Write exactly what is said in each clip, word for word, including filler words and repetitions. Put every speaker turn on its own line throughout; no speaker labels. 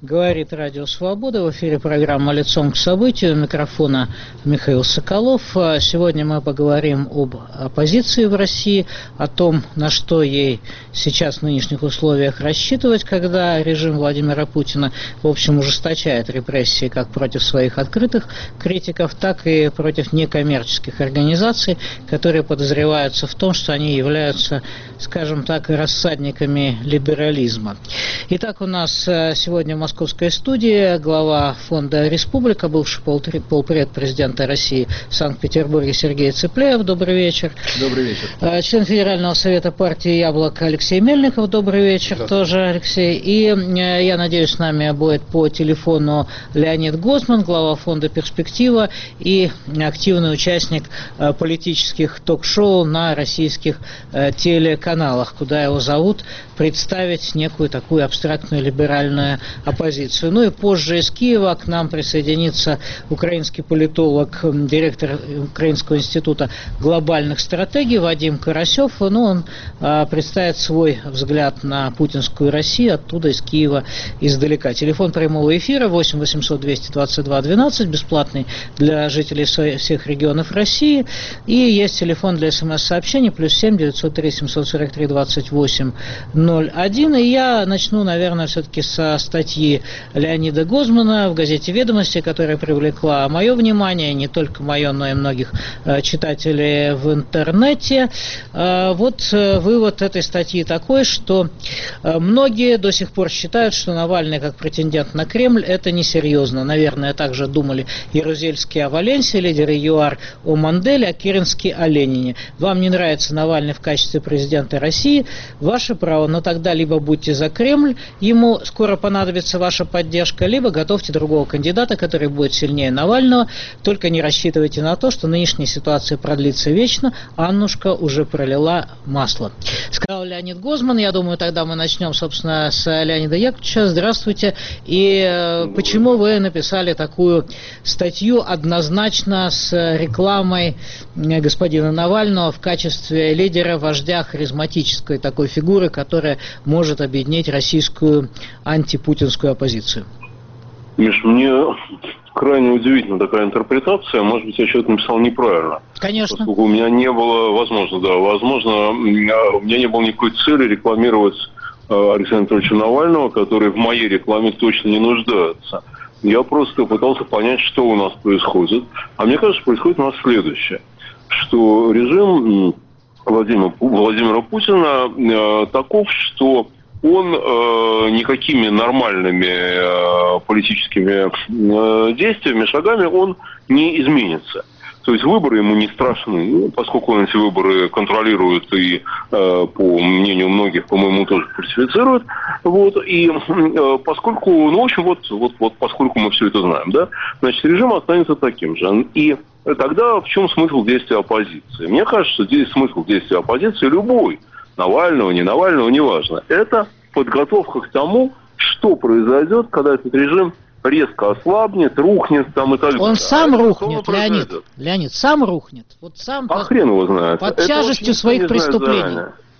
Говорит Радио Свобода. В эфире программа «Лицом к событию». У микрофона Михаил Соколов. Сегодня мы поговорим об оппозиции в России, о том, на что ей сейчас в нынешних условиях рассчитывать, когда режим Владимира Путина, в общем, ужесточает репрессии как против своих открытых критиков, так и против некоммерческих организаций, которые подозреваются в том, что они являются, скажем так, рассадниками либерализма. Итак, у нас сегодня в Московской студии глава фонда «Республика», бывший полпред президента России в Санкт-Петербурге Сергей Цыпляев. Добрый вечер.
Добрый вечер.
Член Федерального совета партии «Яблоко» Алексей Мельников. Добрый вечер тоже, Алексей. И я надеюсь, с нами будет по телефону Леонид Гозман, глава фонда «Перспектива» и активный участник политических ток-шоу на российских телеканалах, куда его зовут представить некую такую абстрактную либеральную оппозицию. Ну и позже из Киева к нам присоединится украинский политолог, директор Украинского института глобальных стратегий Вадим Карасев. Ну, он а, представит свой взгляд на путинскую Россию оттуда, из Киева, издалека. Телефон прямого эфира восемь восемьсот двести двадцать два двенадцать, бесплатный для жителей всех регионов России. И есть телефон для смс-сообщений плюс семь девятьсот три семьсот сорок три двадцать восемь ноль один. И я начну, наверное, все-таки со статьи Леонида Гозмана в газете «Ведомости», которая привлекла мое внимание, не только мое, но и многих э, читателей в интернете. Э, вот э, вывод этой статьи такой, что э, многие до сих пор считают, что Навальный как претендент на Кремль – это несерьезно. Наверное, также думали Ярузельский о Валенсии, лидеры ЮАР о Манделе, а Керенский о Ленине. Вам не нравится Навальный в качестве президента России? Ваше право, но тогда либо будьте за Кремль, ему скоро понадобится ваша поддержка, либо готовьте другого кандидата, который будет сильнее Навального. Только не рассчитывайте на то, что нынешняя ситуация продлится вечно. Аннушка уже пролила масло. Сказал Леонид Гозман. Я думаю, тогда мы начнем, собственно, с Леонида Яковлевича. Здравствуйте. И э, почему вы написали такую статью однозначно с рекламой господина Навального в качестве лидера, вождя, харизматической такой фигуры, которая может объединить российскую антипутинскую оппозицию?
Миш, мне крайне удивительна такая интерпретация. Может быть, я что-то написал неправильно.
Конечно.
Поскольку у меня не было, возможно, да, возможно, у меня не было никакой цели рекламировать Алексея Анатольевича Навального, который в моей рекламе точно не нуждается. Я просто пытался понять, что у нас происходит. А мне кажется, происходит у нас следующее. Что режим Владимира, Владимира Путина э, таков, что он э, никакими нормальными э, политическими э, действиями, шагами он не изменится. То есть выборы ему не страшны, поскольку он эти выборы контролирует и, э, по мнению многих, по-моему, тоже фальсифицирует. Вот, и э, поскольку, ну, в общем, вот, вот, вот поскольку мы все это знаем, да, значит, режим останется таким же. И тогда в чем смысл действия оппозиции? Мне кажется, что здесь смысл действия оппозиции любой, Навального, не Навального, неважно. Это подготовка к тому, что произойдет, когда этот режим резко ослабнет, рухнет там и так далее.
Он сам
а
рухнет, Леонид. Леонид, сам рухнет. Вот сам
а
под,
хрен его знает.
Под
это
тяжестью своих преступлений.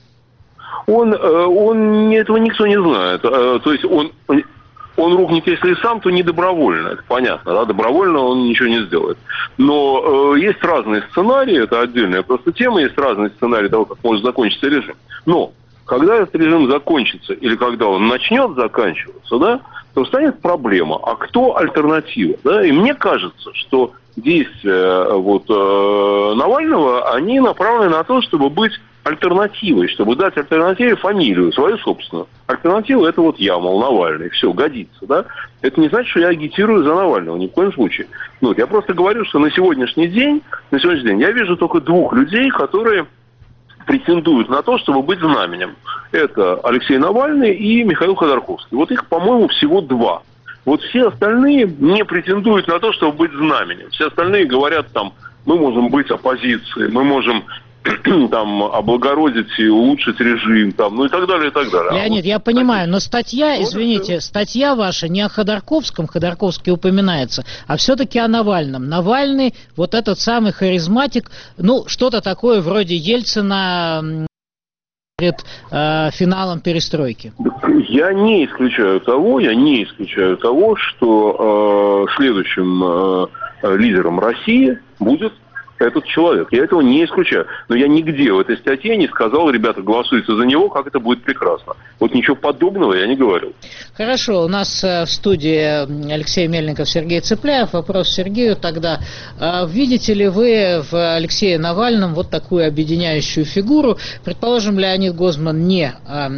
Он, он, этого никто не знает. То есть он, он рухнет, если и сам, то не добровольно. Это понятно, да? Добровольно он ничего не сделает. Но э, есть разные сценарии, это отдельная просто тема, есть разные сценарии того, как может закончиться режим. Но когда этот режим закончится, или когда он начнет заканчиваться, да, то станет проблема. А кто альтернатива? Да? И мне кажется, что действия вот, э, Навального, они направлены на то, чтобы быть альтернативой, чтобы дать альтернативе фамилию, свою собственную. Альтернатива – это вот я, мол, Навальный. Все, годится, да? Это не значит, что я агитирую за Навального, ни в коем случае. Ну, я просто говорю, что на сегодняшний день, на сегодняшний день я вижу только двух людей, которые претендуют на то, чтобы быть знаменем. Это Алексей Навальный и Михаил Ходорковский. Вот их, по-моему, всего два. Вот все остальные не претендуют на то, чтобы быть знаменем. Все остальные говорят, там, мы можем быть оппозицией, мы можем там облагородить и улучшить режим, там, ну и так далее, и так далее.
Леонид, а вот, я понимаю, но статья, извините, статья ваша не о Ходорковском, Ходорковский упоминается, а все-таки о Навальном. Навальный, вот этот самый харизматик, ну, что-то такое вроде Ельцина, перед э, финалом перестройки?
Я не исключаю того, я не исключаю того, что э, следующим э, лидером России будет этот человек. Я этого не исключаю. Но я нигде в этой статье не сказал, ребята, голосуйте за него, как это будет прекрасно. Вот ничего подобного я не говорил.
Хорошо, у нас в студии Алексей Мельников, Сергей Цыпляев. Вопрос Сергею тогда. Видите ли вы в Алексее Навальном вот такую объединяющую фигуру? Предположим, Леонид Гозман не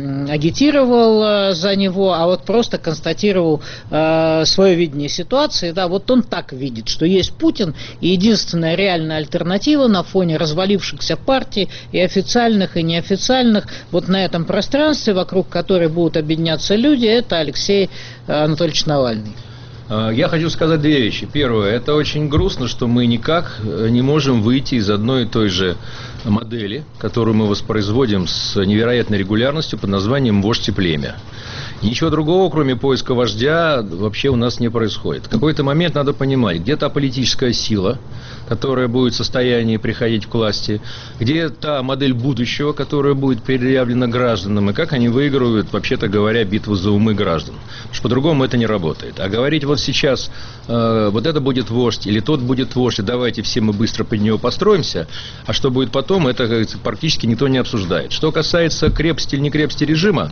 агитировал за него, а вот просто констатировал свое видение ситуации. Да, вот он так видит, что есть Путин, и единственная реальная альтернатива на фоне развалившихся партий и официальных, и неофициальных, вот на этом пространстве, вокруг которой будут объединяться люди, это Алексей Анатольевич Навальный.
Я хочу сказать две вещи. Первое, это очень грустно, что мы никак не можем выйти из одной и той же модели, которую мы воспроизводим с невероятной регулярностью под названием «Вождь и племя». Ничего другого, кроме поиска вождя, вообще у нас не происходит. В какой-то момент надо понимать, где та политическая сила, которая будет в состоянии приходить к власти, где та модель будущего, которая будет предъявлена гражданам, и как они выигрывают, вообще-то говоря, битву за умы граждан. Потому что по-другому это не работает. А говорить вот сейчас, э, вот это будет вождь, или тот будет вождь, и давайте все мы быстро под него построимся, а что будет потом, это, как говорится, практически никто не обсуждает. Что касается крепости или не крепости режима,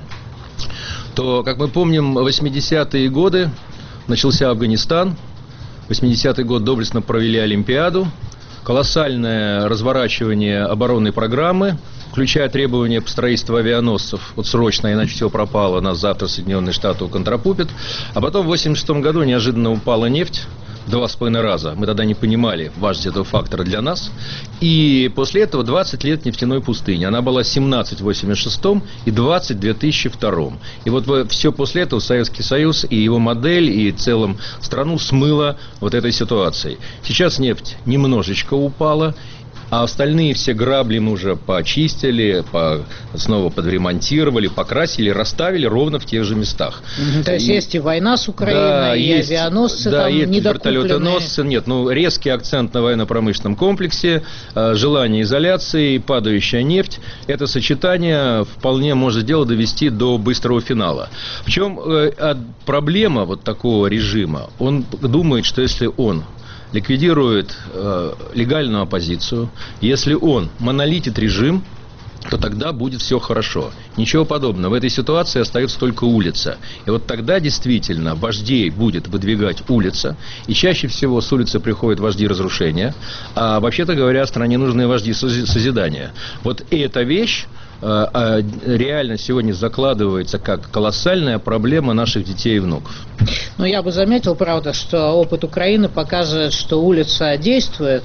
то, как мы помним, в восьмидесятые годы начался Афганистан, в восьмидесятый год доблестно провели Олимпиаду, колоссальное разворачивание оборонной программы, включая требования по строительству авианосцев, вот срочно, иначе все пропало, нас завтра Соединенные Штаты уконтрапупят, а потом в восемьдесят шестом году неожиданно упала нефть, два с половиной раза. Мы тогда не понимали важность этого фактора для нас. И после этого двадцать лет нефтяной пустыни. Она была семнадцать в восемьдесят шестом и двадцать в две тысячи втором. И вот все после этого Советский Союз и его модель, и в целом страну смыло вот этой ситуацией. Сейчас нефть немножечко упала. А остальные все грабли мы уже почистили, по, снова подремонтировали, покрасили, расставили ровно в тех же местах.
Mm-hmm. То есть и, есть и война с Украиной, да, и есть, авианосцы
да,
там
есть
недокупленные.
Вертолетоносцы. Нет, ну резкий акцент на военно-промышленном комплексе, э, желание изоляции, падающая нефть. Это сочетание вполне может дело довести до быстрого финала. В чем э, проблема вот такого режима? Он думает, что если он ликвидирует э, легальную оппозицию, если он монолитит режим, то тогда будет все хорошо. Ничего подобного. В этой ситуации остается только улица. И вот тогда действительно вождей будет выдвигать улица. И чаще всего с улицы приходят вожди разрушения. А вообще-то говоря, стране нужны вожди созидания. Вот эта вещь э, э, реально сегодня закладывается как колоссальная проблема наших детей и внуков.
Ну, я бы заметил, правда, что опыт Украины показывает, что улица действует,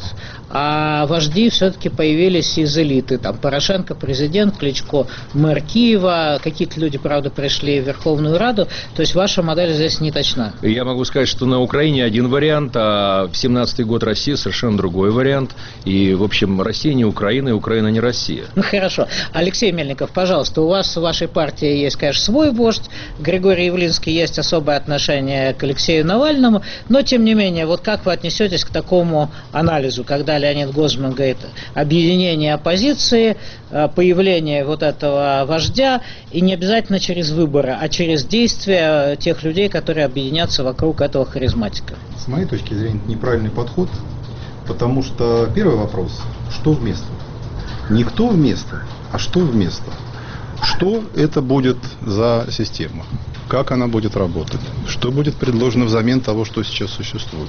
а вожди все-таки появились из элиты. Там Порошенко президент, Кличко мэр Киева, какие-то люди, правда, пришли в Верховную Раду. То есть ваша модель здесь не точна.
Я могу сказать, что на Украине один вариант, а в семнадцатый год Россия совершенно другой вариант. И, в общем, Россия не Украина, и Украина не Россия.
Ну, хорошо. Алексей Мельников, пожалуйста, у вас в вашей партии есть, конечно, свой вождь. Григорий Явлинский, есть особое отношение к Алексею Навальному. Но, тем не менее, вот как вы отнесетесь к такому анализу, когда Леонид Гозман говорит объединение оппозиции, появление вот этого вождя, и не обязательно через выборы, а через действия тех людей, которые объединятся вокруг этого харизматика?
С моей точки зрения, это неправильный подход, потому что первый вопрос, что вместо? Не кто вместо, а что вместо? Что это будет за система? Как она будет работать? Что будет предложено взамен того, что сейчас существует?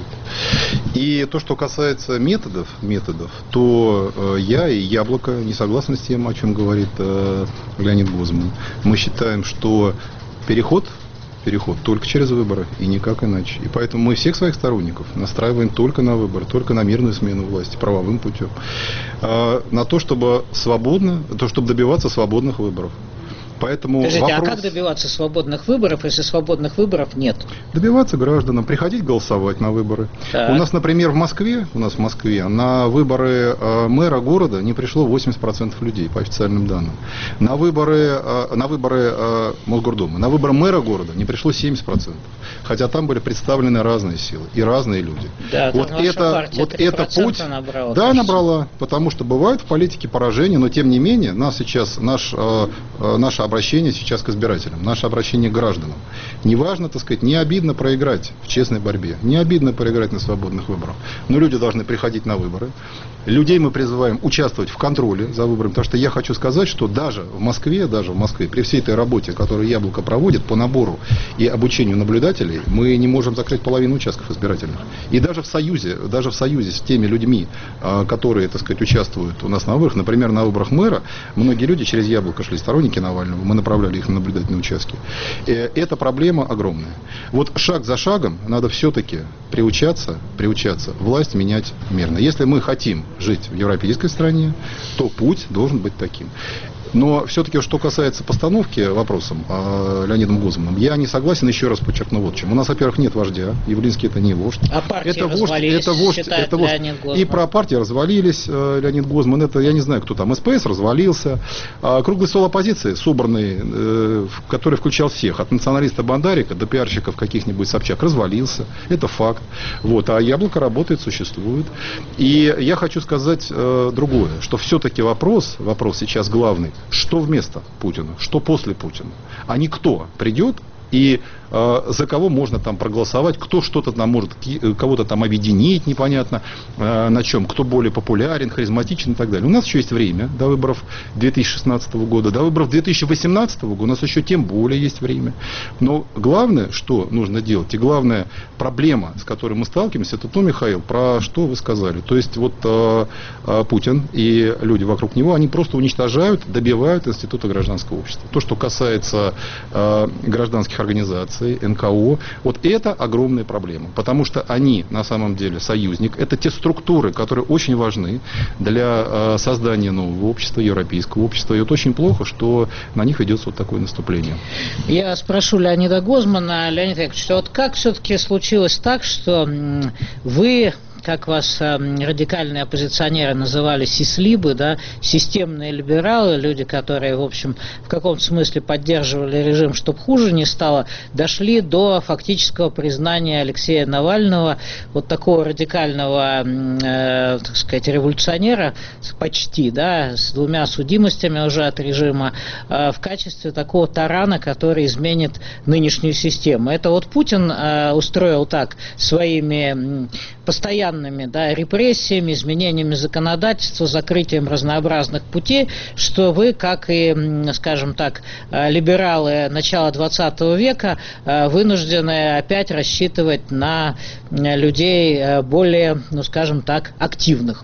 И то, что касается методов, методов то э, я и Яблоко не согласны с тем, о чем говорит э, Леонид Гозман. Мы считаем, что переход, переход только через выборы и никак иначе. И поэтому мы всех своих сторонников настраиваем только на выборы, только на мирную смену власти, правовым путем. Э, на то, чтобы свободно, то, чтобы добиваться свободных выборов. Поэтому
Подождите,
вопрос...
а как добиваться свободных выборов, если свободных выборов нет?
Добиваться гражданам, приходить голосовать на выборы.
Так.
У нас, например, в Москве, у нас в Москве на выборы э, мэра города не пришло восемьдесят процентов людей, по официальным данным. На выборы, э, на выборы э, Мосгордумы, на выборы мэра города не пришло семьдесят процентов. Хотя там были представлены разные силы и разные люди.
Да,
вот это, вот это путь,
набрала,
да,
кажется.
набрала, потому что бывают в политике поражения, но тем не менее нас сейчас, наш, э, э, наше обращение сейчас к избирателям, наше обращение к гражданам. Не важно, так сказать, не обидно проиграть в честной борьбе, не обидно проиграть на свободных выборах, но люди должны приходить на выборы. Людей мы призываем участвовать в контроле за выборами, потому что я хочу сказать, что даже в Москве, даже в Москве, при всей этой работе, которую Яблоко проводит по набору и обучению наблюдателей, мы не можем закрыть половину участков избирательных. И даже в союзе, даже в союзе с теми людьми, которые, так сказать, участвуют у нас на выборах, например, на выборах мэра, многие люди через Яблоко шли, сторонники Навального, мы направляли их на наблюдательные участки. Эта проблема огромная. Вот шаг за шагом надо все-таки приучаться, приучаться власть менять мерно. Если мы хотим жить в европейской стране, то путь должен быть таким. Но все-таки, что касается постановки вопросом э, Леонидом Гозманом, я не согласен, еще раз подчеркну вот чем. У нас, во-первых, нет вождя, Явлинский это не вождь.
А партии
это вождь,
развалились,
это вождь, это вождь. И про партии развалились, э, Леонид Гозман, это я не знаю, кто там, СПС развалился. А круглый стол оппозиции, собранный, э, который включал всех, от националиста Бондарика до пиарщиков каких-нибудь Собчак, развалился. Это факт. Вот. А Яблоко работает, существует. И я хочу сказать э, другое, что все-таки вопрос, вопрос сейчас главный, что вместо Путина, что после Путина, а не кто придет и э, за кого можно там проголосовать, кто что-то там может, кого-то там объединить непонятно, э, на чем, кто более популярен, харизматичен и так далее. У нас еще есть время до выборов две тысячи шестнадцатого года, до выборов две тысячи восемнадцатого года у нас еще тем более есть время. Но главное, что нужно делать, и главная проблема, с которой мы сталкиваемся, это то, Михаил, про что вы сказали. То есть вот э, э, Путин и люди вокруг него, они просто уничтожают, добивают института гражданского общества. То, что касается э, гражданских организаций, эн ка о, вот это огромная проблема, потому что они на самом деле союзник, это те структуры, которые очень важны для э, создания нового общества, европейского общества, и вот очень плохо, что на них ведется вот такое наступление.
Я спрошу Леонида Гозмана. Леонид Яковлевич, вот как все-таки случилось так, что вы, как вас э, радикальные оппозиционеры называли, сислибы, да, системные либералы, люди, которые, в общем, в каком-то смысле поддерживали режим, чтобы хуже не стало, дошли до фактического признания Алексея Навального, вот такого радикального, э, так сказать, революционера, почти, да, с двумя судимостями уже от режима, э, в качестве такого тарана, который изменит нынешнюю систему. Это вот Путин э, устроил так своими постоянными Да, репрессиями, изменениями законодательства, закрытием разнообразных путей, что вы, как и, скажем так, либералы начала двадцатого века, вынуждены опять рассчитывать на людей более, ну, скажем так, активных.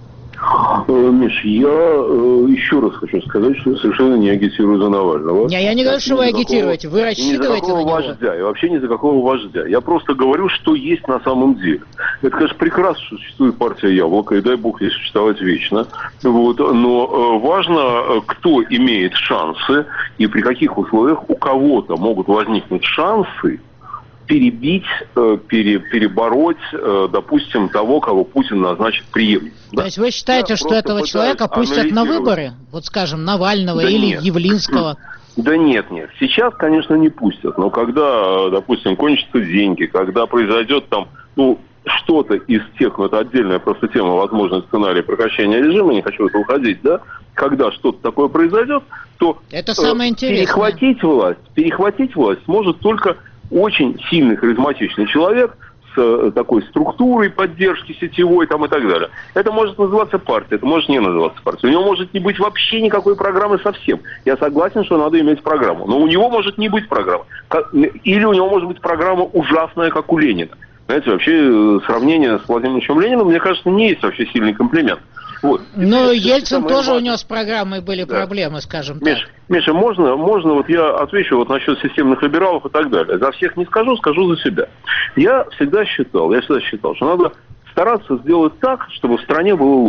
Миш, я э, еще раз хочу сказать, что я совершенно не агитирую за Навального.
Не, я не говорю, что вы агитируете, вы рассчитываете на него.
Вождя, и вообще ни за какого вождя. Я просто говорю, что есть на самом деле. Это, конечно, прекрасно, что существует партия Яблоко, и дай бог ей существовать вечно. Вот. Но э, важно, кто имеет шансы, и при каких условиях у кого-то могут возникнуть шансы перебить, пере, перебороть, допустим, того, кого Путин назначит преемником.
Да? То есть вы считаете, Я что этого человека пустят на выборы? Вот, скажем, Навального да или нет. Явлинского?
Да нет, нет. Сейчас, конечно, не пустят. Но когда, допустим, кончатся деньги, когда произойдет там, ну, что-то из тех, ну, это отдельная просто тема, возможный сценарий прекращения режима, не хочу в это уходить, да, когда что-то такое произойдет, то
это самое интересное.
перехватить власть, перехватить власть может только очень сильный, харизматичный человек с такой структурой поддержки сетевой там, и так далее. Это может называться партия, это может не называться партией. У него может не быть вообще никакой программы совсем. Я согласен, что надо иметь программу. Но у него может не быть программы. Или у него может быть программа ужасная, как у Ленина. Знаете, вообще сравнение с Владимиром Ильичем Лениным, мне кажется, не есть вообще сильный комплимент. Вот.
Но Ельцин тоже важное. У него с программой были да. проблемы, скажем
Миша,
так.
Миша, можно, можно, вот я отвечу вот насчет системных либералов и так далее. За всех не скажу, скажу за себя. Я всегда считал, я всегда считал, что надо стараться сделать так, чтобы в стране было лучше.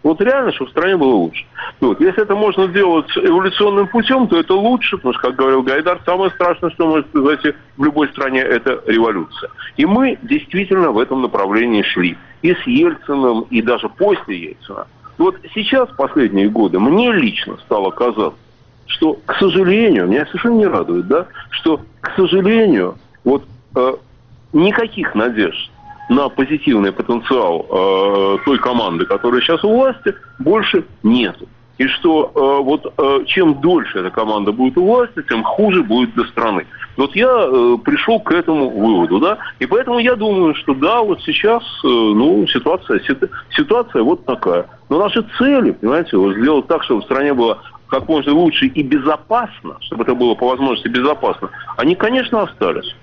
Вот реально, чтобы в стране было лучше. Вот. Если это можно делать эволюционным путем, то это лучше, потому что, как говорил Гайдар, самое страшное, что может произойти в любой стране, это революция. И мы действительно в этом направлении шли. И с Ельциным, и даже после Ельцина. Вот сейчас, в последние годы, мне лично стало казаться, что, к сожалению, меня совершенно не радует, да, что, к сожалению, вот э, никаких надежд на позитивный потенциал э, той команды, которая сейчас у власти, больше нету. И что э, вот э, чем дольше эта команда будет у власти, тем хуже будет для страны. Вот я э, пришел к этому выводу, да, и поэтому я думаю, что да, вот сейчас, э, ну, ситуация, ситуация вот такая. Но наши цели, понимаете, вот сделать так, чтобы в стране было как можно лучше и безопасно, чтобы это было по возможности безопасно, они, конечно, остались.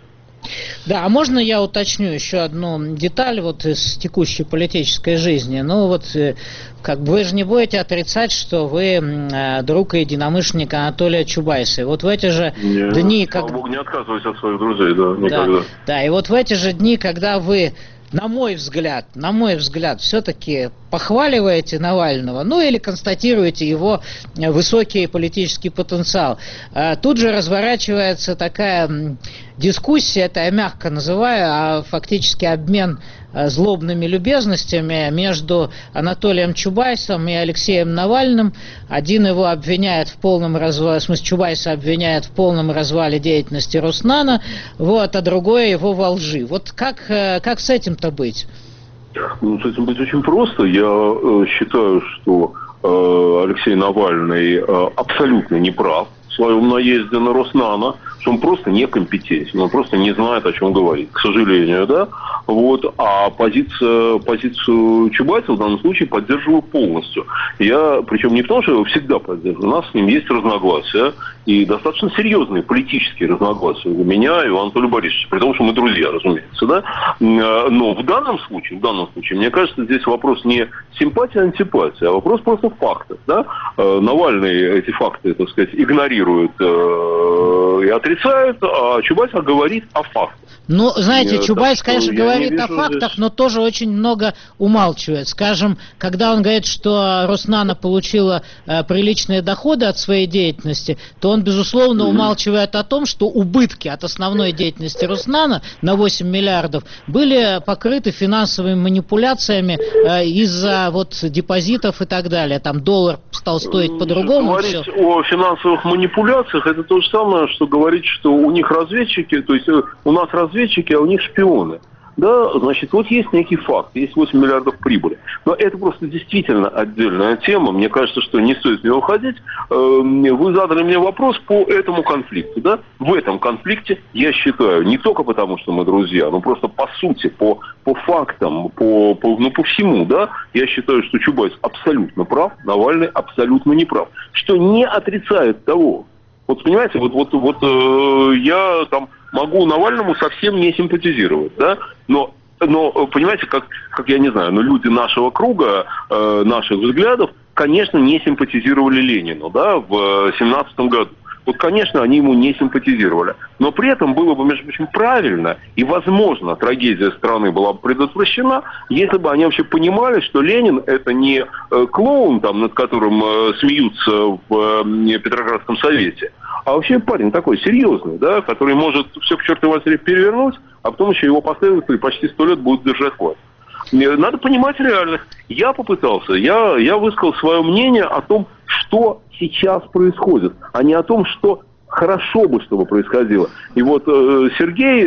Да, а можно я уточню еще одну деталь вот из текущей политической жизни? Ну вот, как бы вы же не будете отрицать, что вы э, друг и единомышленник Анатолия Чубайса. И вот в эти же Нет, дни...
Слава как... Богу, не отказываюсь от своих друзей, да, никогда.
Да, да, и вот в эти же дни, когда вы... На мой взгляд, на мой взгляд, все-таки похваливаете Навального, ну или констатируете его высокий политический потенциал. Тут же разворачивается такая дискуссия, это я мягко называю, а фактически обмен злобными любезностями между Анатолием Чубайсом и Алексеем Навальным. Один его обвиняет в полном развале, в смысле Чубайса обвиняет в полном развале деятельности Роснана, вот, а другой его во лжи. Вот как, как с этим-то быть?
Ну, с этим быть очень просто. Я э, считаю, что э, Алексей Навальный э, абсолютно не прав в своем наезде на Роснана, что он просто некомпетентен, он просто не знает, о чем говорит, к сожалению, да. Вот, а позиция, позицию Чубайса в данном случае поддерживаю полностью. Я, причем не потому, что я его всегда поддерживаю, у нас с ним есть разногласия, и достаточно серьезные политические разногласия у меня и у Анатолия Борисовича, при том, что мы друзья, разумеется, да. Но в данном случае, в данном случае, мне кажется, здесь вопрос не симпатия, антипатия, а вопрос просто фактов, да. Навальный эти факты, так сказать, игнорирует и отрицает, а Чубайс говорит о фактах.
Ну, знаете, Нет, Чубайс, конечно, говорит о фактах, здесь. но тоже очень много умалчивает. Скажем, когда он говорит, что Роснана получила э, приличные доходы от своей деятельности, то он, безусловно, mm-hmm. умалчивает о том, что убытки от основной деятельности Роснана на восемь миллиардов были покрыты финансовыми манипуляциями э, из-за вот депозитов и так далее. Там доллар стал стоить по-другому.
Говорить все. О финансовых манипуляциях, это то же самое, что говорить, что у них разведчики, то есть у нас разведчики, а у них шпионы. Да, значит, вот есть некий факт, есть восемь миллиардов прибыли. Но это просто действительно отдельная тема. Мне кажется, что не стоит в нее уходить. Вы задали мне вопрос по этому конфликту. Да? В этом конфликте, я считаю, не только потому, что мы друзья, но просто по сути, по, по фактам, по, по, ну, по всему, да, я считаю, что Чубайс абсолютно прав, Навальный абсолютно не прав. Что не отрицает того. Вот понимаете, вот, вот, вот э, я там могу Навальному совсем не симпатизировать, да, но, но понимаете, как, как я не знаю, но люди нашего круга, э, наших взглядов, конечно, не симпатизировали Ленину, да, в семнадцатом году. Вот, конечно, они ему не симпатизировали. Но при этом было бы, между прочим, правильно, и, возможно, трагедия страны была бы предотвращена, если бы они вообще понимали, что Ленин – это не э, клоун, там, над которым э, смеются в э, Петроградском совете, а вообще парень такой серьезный, да, который может все к чертовой матери перевернуть, а потом еще его последователи почти сто лет будут держать власть. Надо понимать реальность. Я попытался, я, я высказал свое мнение о том, что сейчас происходит, а не о том, что хорошо бы, чтобы происходило. И вот э, Сергей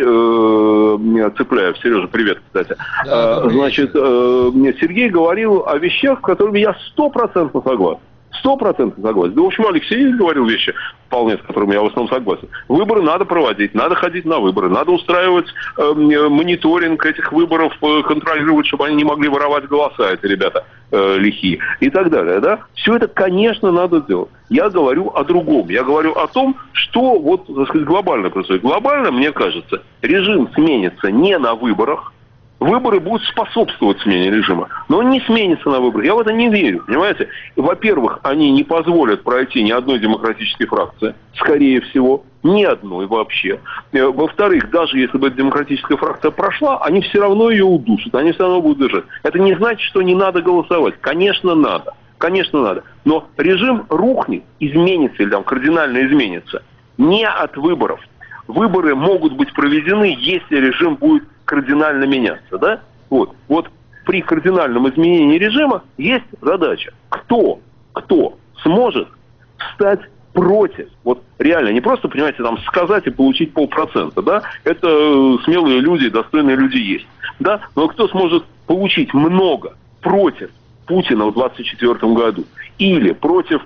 э, Цепляев, Сережа, привет, кстати, да, э, значит, э, Сергей говорил о вещах, с которыми я стопроцентно согласен. Сто процентов согласен. Да, в общем, Алексей говорил вещи, вполне с которыми я в основном согласен. Выборы надо проводить, надо ходить на выборы, надо устраивать э, мониторинг этих выборов, э, контролировать, чтобы они не могли воровать голоса, эти ребята э, лихие, и так далее. Да? Все это, конечно, надо делать. Я говорю о другом. Я говорю о том, что вот, так сказать, глобально происходит. Глобально, мне кажется, режим сменится не на выборах, выборы будут способствовать смене режима. Но он не сменится на выборы. Я в это не верю, понимаете? Во-первых, они не позволят пройти ни одной демократической фракции, скорее всего, ни одной вообще. Во-вторых, даже если бы эта демократическая фракция прошла, они все равно ее удушат, они все равно будут держать. Это не значит, что не надо голосовать. Конечно, надо. Конечно, надо. Но режим рухнет, изменится или там кардинально изменится не от выборов. Выборы могут быть проведены, если режим будет кардинально меняться, да? Вот. Вот при кардинальном изменении режима есть задача. Кто, кто сможет встать против? Вот реально, не просто, понимаете, там сказать и получить полпроцента, да? Это смелые люди, достойные люди есть, да? Но кто сможет получить много против Путина в двадцать четвёртом году или против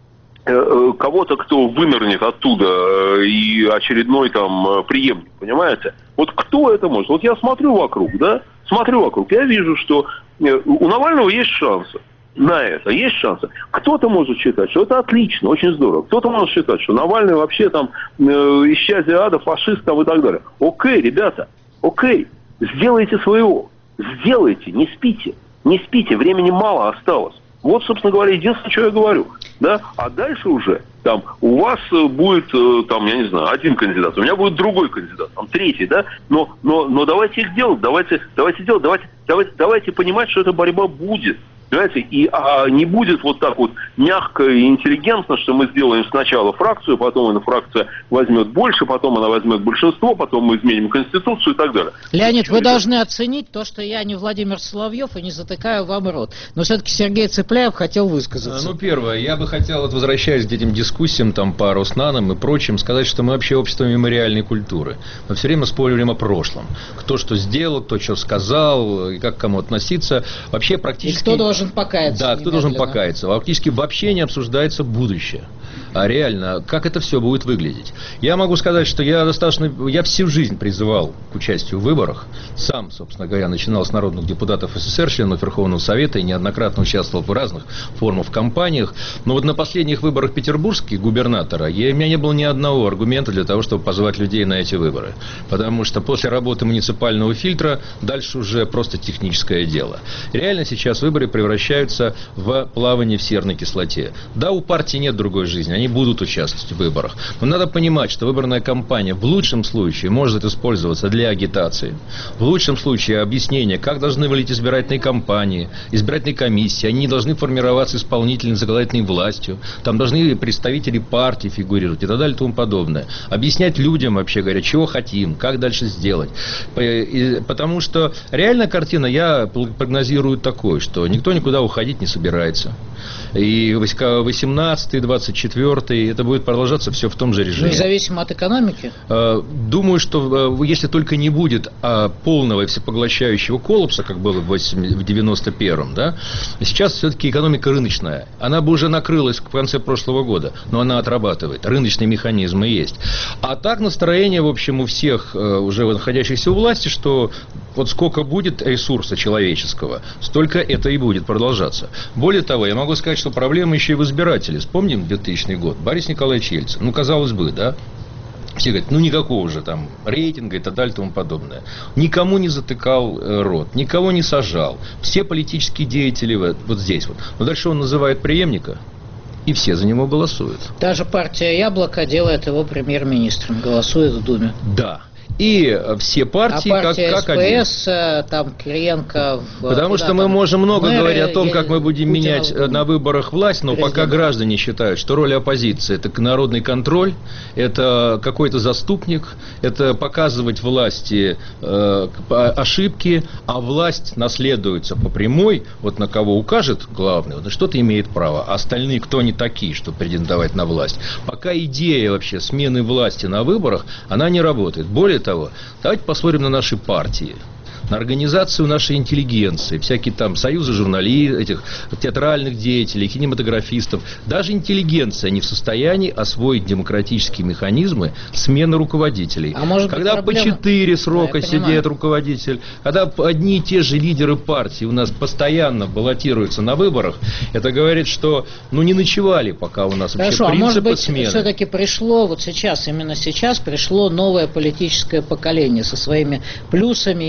кого-то, кто вынырнет оттуда и очередной там преемник, понимаете? Вот кто это может? Вот я смотрю вокруг, да, смотрю вокруг, я вижу, что у Навального есть шансы на это, есть шансы. Кто-то может считать, что это отлично, очень здорово. Кто-то может считать, что Навальный вообще там э, исчадие ада, фашист там и так далее. Окей, ребята, окей, сделайте своего, сделайте, не спите, не спите, времени мало осталось. Вот, собственно говоря, единственное, что я говорю. Да? А дальше уже там у вас будет, там, я не знаю, один кандидат, у меня будет другой кандидат, там третий, да? Но, но, но давайте их делать, давайте, давайте делать, давайте, давайте, давайте понимать, что эта борьба будет. Понимаете? И а, не будет вот так вот мягко и интеллигентно, что мы сделаем сначала фракцию, потом эта фракция возьмет больше, потом она возьмет большинство, потом мы изменим Конституцию и так далее.
Леонид, вы должны оценить то, что я не Владимир Соловьев и не затыкаю вам рот. Но все-таки Сергей Цыпляев хотел высказаться.
Ну, первое, я бы хотел, вот, возвращаясь к этим дискуссиям там, по Роснаном и прочим, сказать, что мы вообще общество мемориальной культуры. Мы все время спорим о прошлом. Кто что сделал, кто что сказал, и как к кому относиться. Вообще практически...
И кто должен покаяться.
Да, кто должен покаяться. Фактически вообще не обсуждается будущее. А реально, как это все будет выглядеть. Я могу сказать, что я достаточно... Я всю жизнь призывал к участию в выборах. Сам, собственно говоря, начинал с народных депутатов СССР, членов Верховного Совета, и неоднократно участвовал в разных формах, кампаниях. Но вот на последних выборах петербургских губернатора я, у меня не было ни одного аргумента для того, чтобы позвать людей на эти выборы. Потому что после работы муниципального фильтра дальше уже просто техническое дело. Реально сейчас выборы превращаются в плавание в серной кислоте. Да, у партии нет другой жизни, они будут участвовать в выборах. Но надо понимать, что выборная кампания в лучшем случае может использоваться для агитации. В лучшем случае объяснение, как должны выглядеть избирательные кампании, избирательные комиссии. Они не должны формироваться исполнительной законодательной властью. Там должны представители партии фигурировать и так далее и тому подобное. Объяснять людям, вообще говоря, чего хотим, как дальше сделать. Потому что реальная картина, я прогнозирую такой, что никто никуда уходить не собирается. И восемнадцатый, двадцать четвёртый, это будет продолжаться все в том же режиме.
Независимо от экономики?
Думаю, что если только не будет полного и всепоглощающего коллапса, как было в девяносто первом, да, сейчас все-таки экономика рыночная. Она бы уже накрылась в конце прошлого года, но она отрабатывает. Рыночные механизмы есть. А так настроение, в общем, у всех уже находящихся у власти, что вот сколько будет ресурса человеческого, столько это и будет продолжаться. Более того, я могу сказать, что проблема еще и в избирателе. Вспомним двухтысячный год. Борис Николаевич Ельцин. Ну, казалось бы, да? Все говорят, ну никакого же там рейтинга и так далее и тому подобное. Никому не затыкал э, рот, никого не сажал. Все политические деятели вот, вот здесь вот. Но дальше он называет преемника, и все за него голосуют.
Даже партия «Яблоко» делает его премьер-министром, голосует в Думе.
Да. И все партии,
а партия
как, как
СПС, один. Там Кириенко... В,
Потому что мы можем много мэры, говорить о том, как мы будем Путина менять на выборах власть, но президент. Пока граждане считают, что роль оппозиции – это народный контроль, это какой-то заступник, это показывать власти э, ошибки, а власть наследуется по прямой, вот на кого укажет главный, вот, что-то имеет право, а остальные кто они такие, чтобы претендовать на власть. Пока идея вообще смены власти на выборах, она не работает. Более того, давайте посмотрим на наши партии, на организацию нашей интеллигенции, всякие там союзы журналистов, этих театральных деятелей, кинематографистов. Даже интеллигенция не в состоянии освоить демократические механизмы смены руководителей.
А может
когда
быть,
по четыре срока да, сидит руководитель, когда одни и те же лидеры партии у нас постоянно баллотируются на выборах, это говорит, что ну не ночевали пока у нас
Хорошо,
вообще принципы
а может быть,
смены.
Все-таки пришло вот сейчас, именно сейчас пришло новое политическое поколение со своими плюсами и минусами.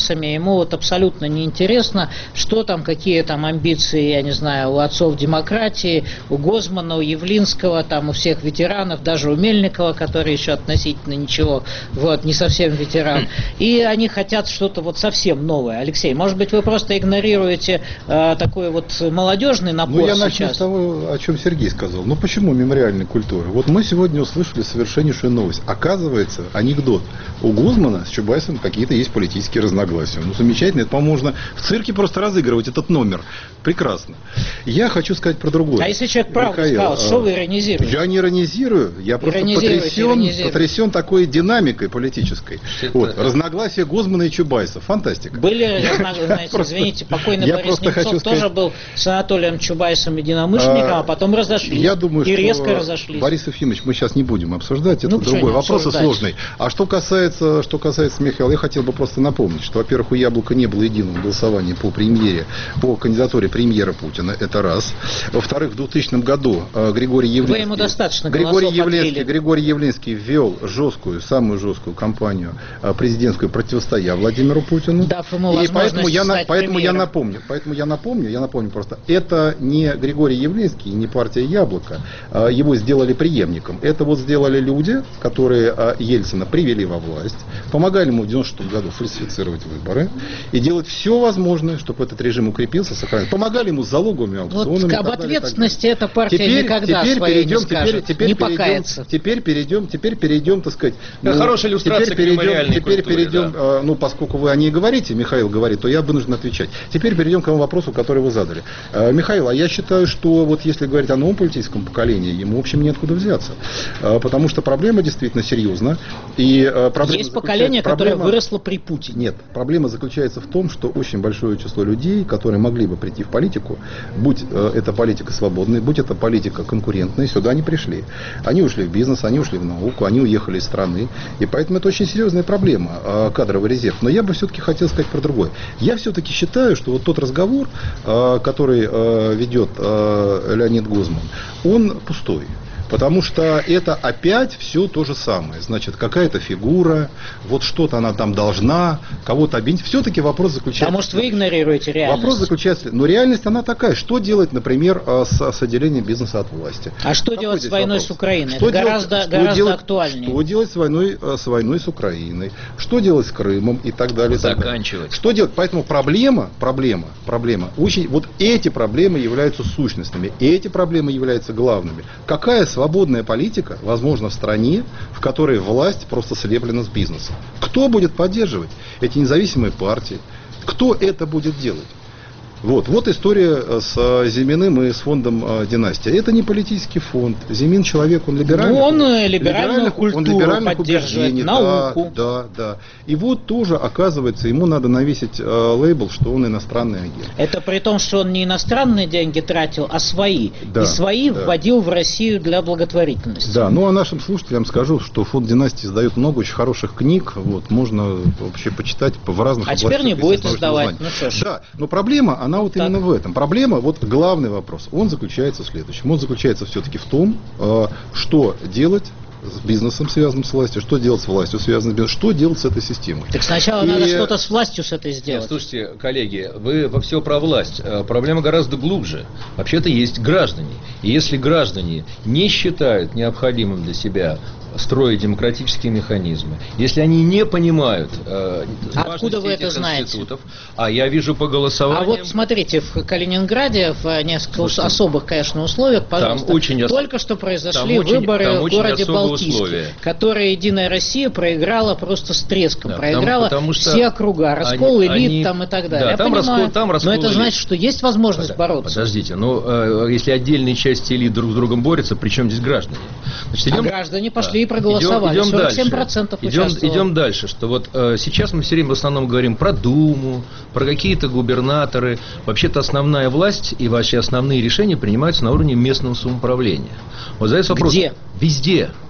выборцами, ему вот абсолютно неинтересно, что там, какие там амбиции, я не знаю, у отцов демократии, у Гозмана, у Явлинского, там у всех ветеранов, даже у Мельникова, который еще относительно ничего, вот, не совсем ветеран. И они хотят что-то вот совсем новое. Алексей, может быть, вы просто игнорируете э, такой вот молодежный напор
Ну, я
сейчас?
начну с того, о чем Сергей сказал. Ну, почему мемориальная культура? Вот мы сегодня услышали совершеннейшую новость. Оказывается, анекдот. У Гозмана с Чубайсом какие-то есть политические разногласия. Ну, замечательно. Это, по-моему, можно в цирке просто разыгрывать этот номер. Прекрасно. Я хочу сказать про другое.
А если человек правду
Михаил,
сказал,
а,
что вы иронизируете?
Я не иронизирую. Я просто потрясен, потрясен такой динамикой политической. Вот. Разногласия Гозмана и Чубайса. Фантастика.
Были разногласия, извините, покойный
я
Борис Немцов тоже
сказать...
был с Анатолием Чубайсом единомышленником, а, а потом разошлись.
Я думаю,
и
что,
резко разошлись.
Борис Ефимович, мы сейчас не будем обсуждать, это
ну,
другой вопрос
обсуждать.
сложный. А что касается, что касается Михаила, я хотел бы просто напомнить, что, во-первых, у Яблока не было единого голосования по премьере, по кандидатуре премьера Путина, это раз. Во-вторых, в двухтысячном году Григорий Явлинский,
Вы ему достаточно
Григорий Явлинский,
отлили.
Григорий Явлинский ввел жесткую, самую жесткую кампанию президентскую, противостоя Владимиру Путину.
Дав ему
и поэтому я,
стать
поэтому я
премьером.
напомню, поэтому я напомню, я напомню просто, это не Григорий Явлинский, не партия Яблоко, его сделали преемником. Это вот сделали люди, которые Ельцина привели во власть, помогали ему в девяносто шестом году фальсифицировать выборы и делать все возможное, чтобы этот режим укрепился, сохранился. Помогали ему с залоговыми аукционами.
Вот об ответственности эта партия
теперь,
никогда
теперь
своей
перейдем,
не скажет,
теперь, теперь
не
перейдем,
покается.
Теперь перейдем, теперь перейдем, так сказать.
Ну, хорошая иллюстрация
теперь
к
перейдем,
мемориальной
теперь
культуре,
перейдем,
да.
ну, поскольку вы о ней говорите, Михаил говорит, то я вынужден отвечать. Теперь перейдем к тому вопросу, который вы задали. Михаил, а я считаю, что вот если говорить о новом политическом поколении, ему, в общем, неоткуда взяться. Потому что проблема действительно серьезна. И проблема
Есть поколение,
проблема...
которое выросло при Путине.
Нет, проблема заключается в том, что очень большое число людей, которые могли бы прийти в политику, будь это политика свободная, будь это политика конкурентная, сюда не пришли. Они ушли в бизнес, они ушли в науку, они уехали из страны. И поэтому это очень серьезная проблема, кадровый резерв. Но я бы все-таки хотел сказать про другое. Я все-таки считаю, что вот тот разговор, который ведет Леонид Гозман, он пустой. Потому что это опять все то же самое. Значит, какая-то фигура, вот что-то она там должна, кого-то обвинить. Все-таки вопрос заключается...
А может, вы игнорируете реальность?
Вопрос заключается... Но реальность она такая. Что делать, например, с, с отделением бизнеса от власти?
А что
Какой
делать с войной
вопрос?
с Украиной?
Что
Это
делать,
гораздо,
что
гораздо
делать,
актуальнее.
Что делать с войной, с войной с Украиной? Что делать с Крымом и так далее?
Заканчивать.
Что делать? Поэтому проблема, проблема, проблема. Очень, вот эти проблемы являются сущностными. Эти проблемы являются главными. Какая свободная политика возможно в стране, в которой власть просто слеплена с бизнесом? Кто будет поддерживать эти независимые партии? Кто это будет делать? Вот, вот история с Зиминым и с фондом «Династия». Это не политический фонд. Зимин человек, он либеральный.
Ну, он либеральную культуру поддерживает, науку.
Да, да, да. И вот тоже, оказывается, ему надо навесить э, лейбл, что он иностранный агент.
Это при том, что он не иностранные деньги тратил, а свои.
Да,
и свои
да.
вводил в Россию для благотворительности.
Да, ну а нашим слушателям скажу, что фонд «Династия» издает много очень хороших книг. Вот, можно вообще почитать в разных
А
областях.
теперь не будет
научного
издавать.
знания.
Ну что ж.
Да, но проблема, она вот
Так.
именно в этом. Проблема, вот главный вопрос, он заключается в следующем. Он заключается все-таки в том, э, что делать с бизнесом, связанным с властью, что делать с властью, связанным с бизнесом, что делать с этой системой.
Так сначала
И...
надо что-то с властью с этой сделать.
Нет, слушайте, коллеги, вы во все про власть. Проблема гораздо глубже. Вообще-то есть граждане. И если граждане не считают необходимым для себя строить демократические механизмы, если они не понимают э,
Откуда вы
важности
это
этих
знаете?
институтов, а я вижу по голосованию...
А вот смотрите, в Калининграде, в несколько ус- особых, конечно, условиях, пожалуйста,
очень ос-
только что произошли
там очень-
выборы
там
в
очень
городе
особые
Балтийске,
условия.
которые Единая Россия проиграла просто с треском,
Да,
проиграла
потому- потому что
все округа, раскол
они-
элит
они-
там и так
да,
далее. Я
там
понимаю,
раскол- там раскол
но это
элит.
значит, что есть возможность
Под-
бороться.
Подождите, ну э, если отдельные части элит друг с другом борются, при чем здесь граждане? Значит,
А граждане пошли и проголосовали.
Идем, идем
сорок семь
дальше.
процентов
Идем,
участвовало.
идем дальше, что вот э, сейчас мы все время в основном говорим про Думу, про какие-то губернаторы. Вообще-то основная власть и вообще основные решения принимаются на уровне местного самоуправления. Вот задается вопрос.
Где?
Везде.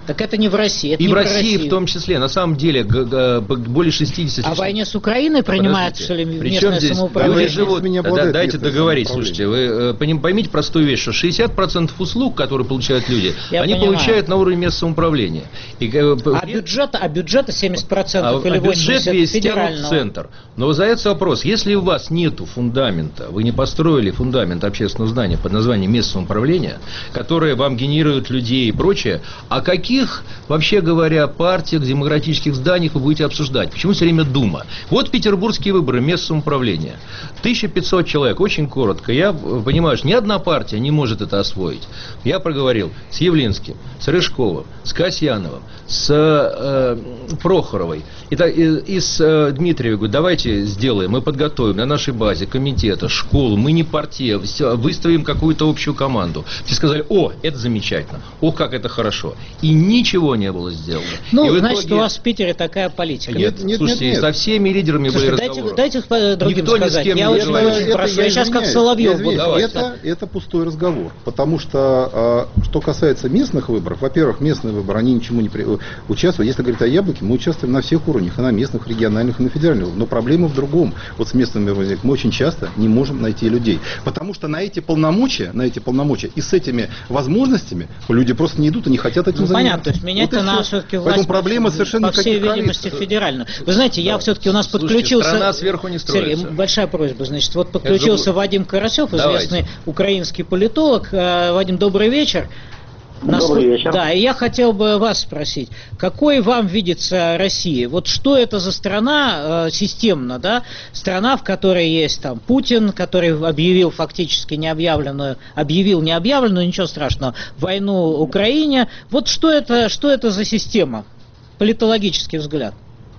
Так это не в России. Это
и
не
в России
Россию.
в том числе. На самом деле более шестьдесят...
А в войне с Украиной принимается, что ли, местное самоуправление?
Люди живут... Да, дайте договорить. Слушайте, вы поймите простую вещь, что шестьдесят процентов услуг, которые получают люди,
Я
они
понимаю.
получают на уровне мест самоуправления. И,
а, бюджета, а бюджета семьдесят процентов
а,
или
а бюджет весь
федерального?
в центр. Но задается вопрос, если у вас нету фундамента, вы не построили фундамент общественного здания под названием место самоуправления, которое вам генерирует людей и прочее, о каких, вообще говоря, партиях, демократических зданиях вы будете обсуждать? Почему все время Дума? Вот петербургские выборы, место самоуправления. тысяча пятьсот человек, очень коротко. Я понимаю, что ни одна партия не может это освоить. Я проговорил с Явлинским, с Рыжковым, с Касьяновым, с э, Прохоровой и, и, и с э, Дмитриевой. Говорю, давайте сделаем, мы подготовим на нашей базе комитета, школу, мы не партия, все, выстроим какую-то общую команду. Все сказали, о, это замечательно, о, как это хорошо. И ничего не было сделано.
Ну,
и
значит,
итоге...
у вас в Питере такая политика.
Нет,
нет,
слушайте,
нет, нет.
со всеми лидерами
Слушайте,
были
дайте,
разговоры.
дайте другим
Никто
сказать.
ни с кем
я
не
очень,
говорит.
очень прошу. Я, я сейчас как Соловьев буду.
Это, это пустой разговор. Потому что, что касается местных выборов, во-первых, местные выборы, они ничему не при... участвуют. Если говорить о Яблоке, мы участвуем на всех уровнях, и на местных, региональных, и на федеральных. Но проблема в другом. Вот с местными выборами мы очень часто не можем найти людей. Потому что на эти полномочия, на эти полномочия и с этими возможностями люди просто не идут и не хотят этим
ну,
заниматься.
Понятно, то есть менять
вот
на все-таки власть.
Поэтому проблема совершенно
по всей видимости федеральная. Вы знаете, я да. все-таки у нас
Слушайте,
подключился...
страна сверху не строится.
Сергей, большая просьба, значит, вот подключился Вадим Карасев, известный Давайте. украинский политолог. Вадим, добрый вечер.
Добрый вечер.
Да, и я хотел бы вас спросить, какой вам видится Россия? Вот что это за страна э, системно, да? Страна, в которой есть там Путин, который объявил фактически необъявленную, объявил необъявленную, ничего страшного, войну Украине. Вот что это, что это за система? Политологический взгляд.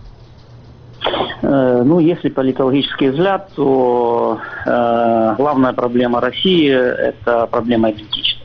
Э, ну, если политологический взгляд, то э, главная проблема России – это проблема идентичности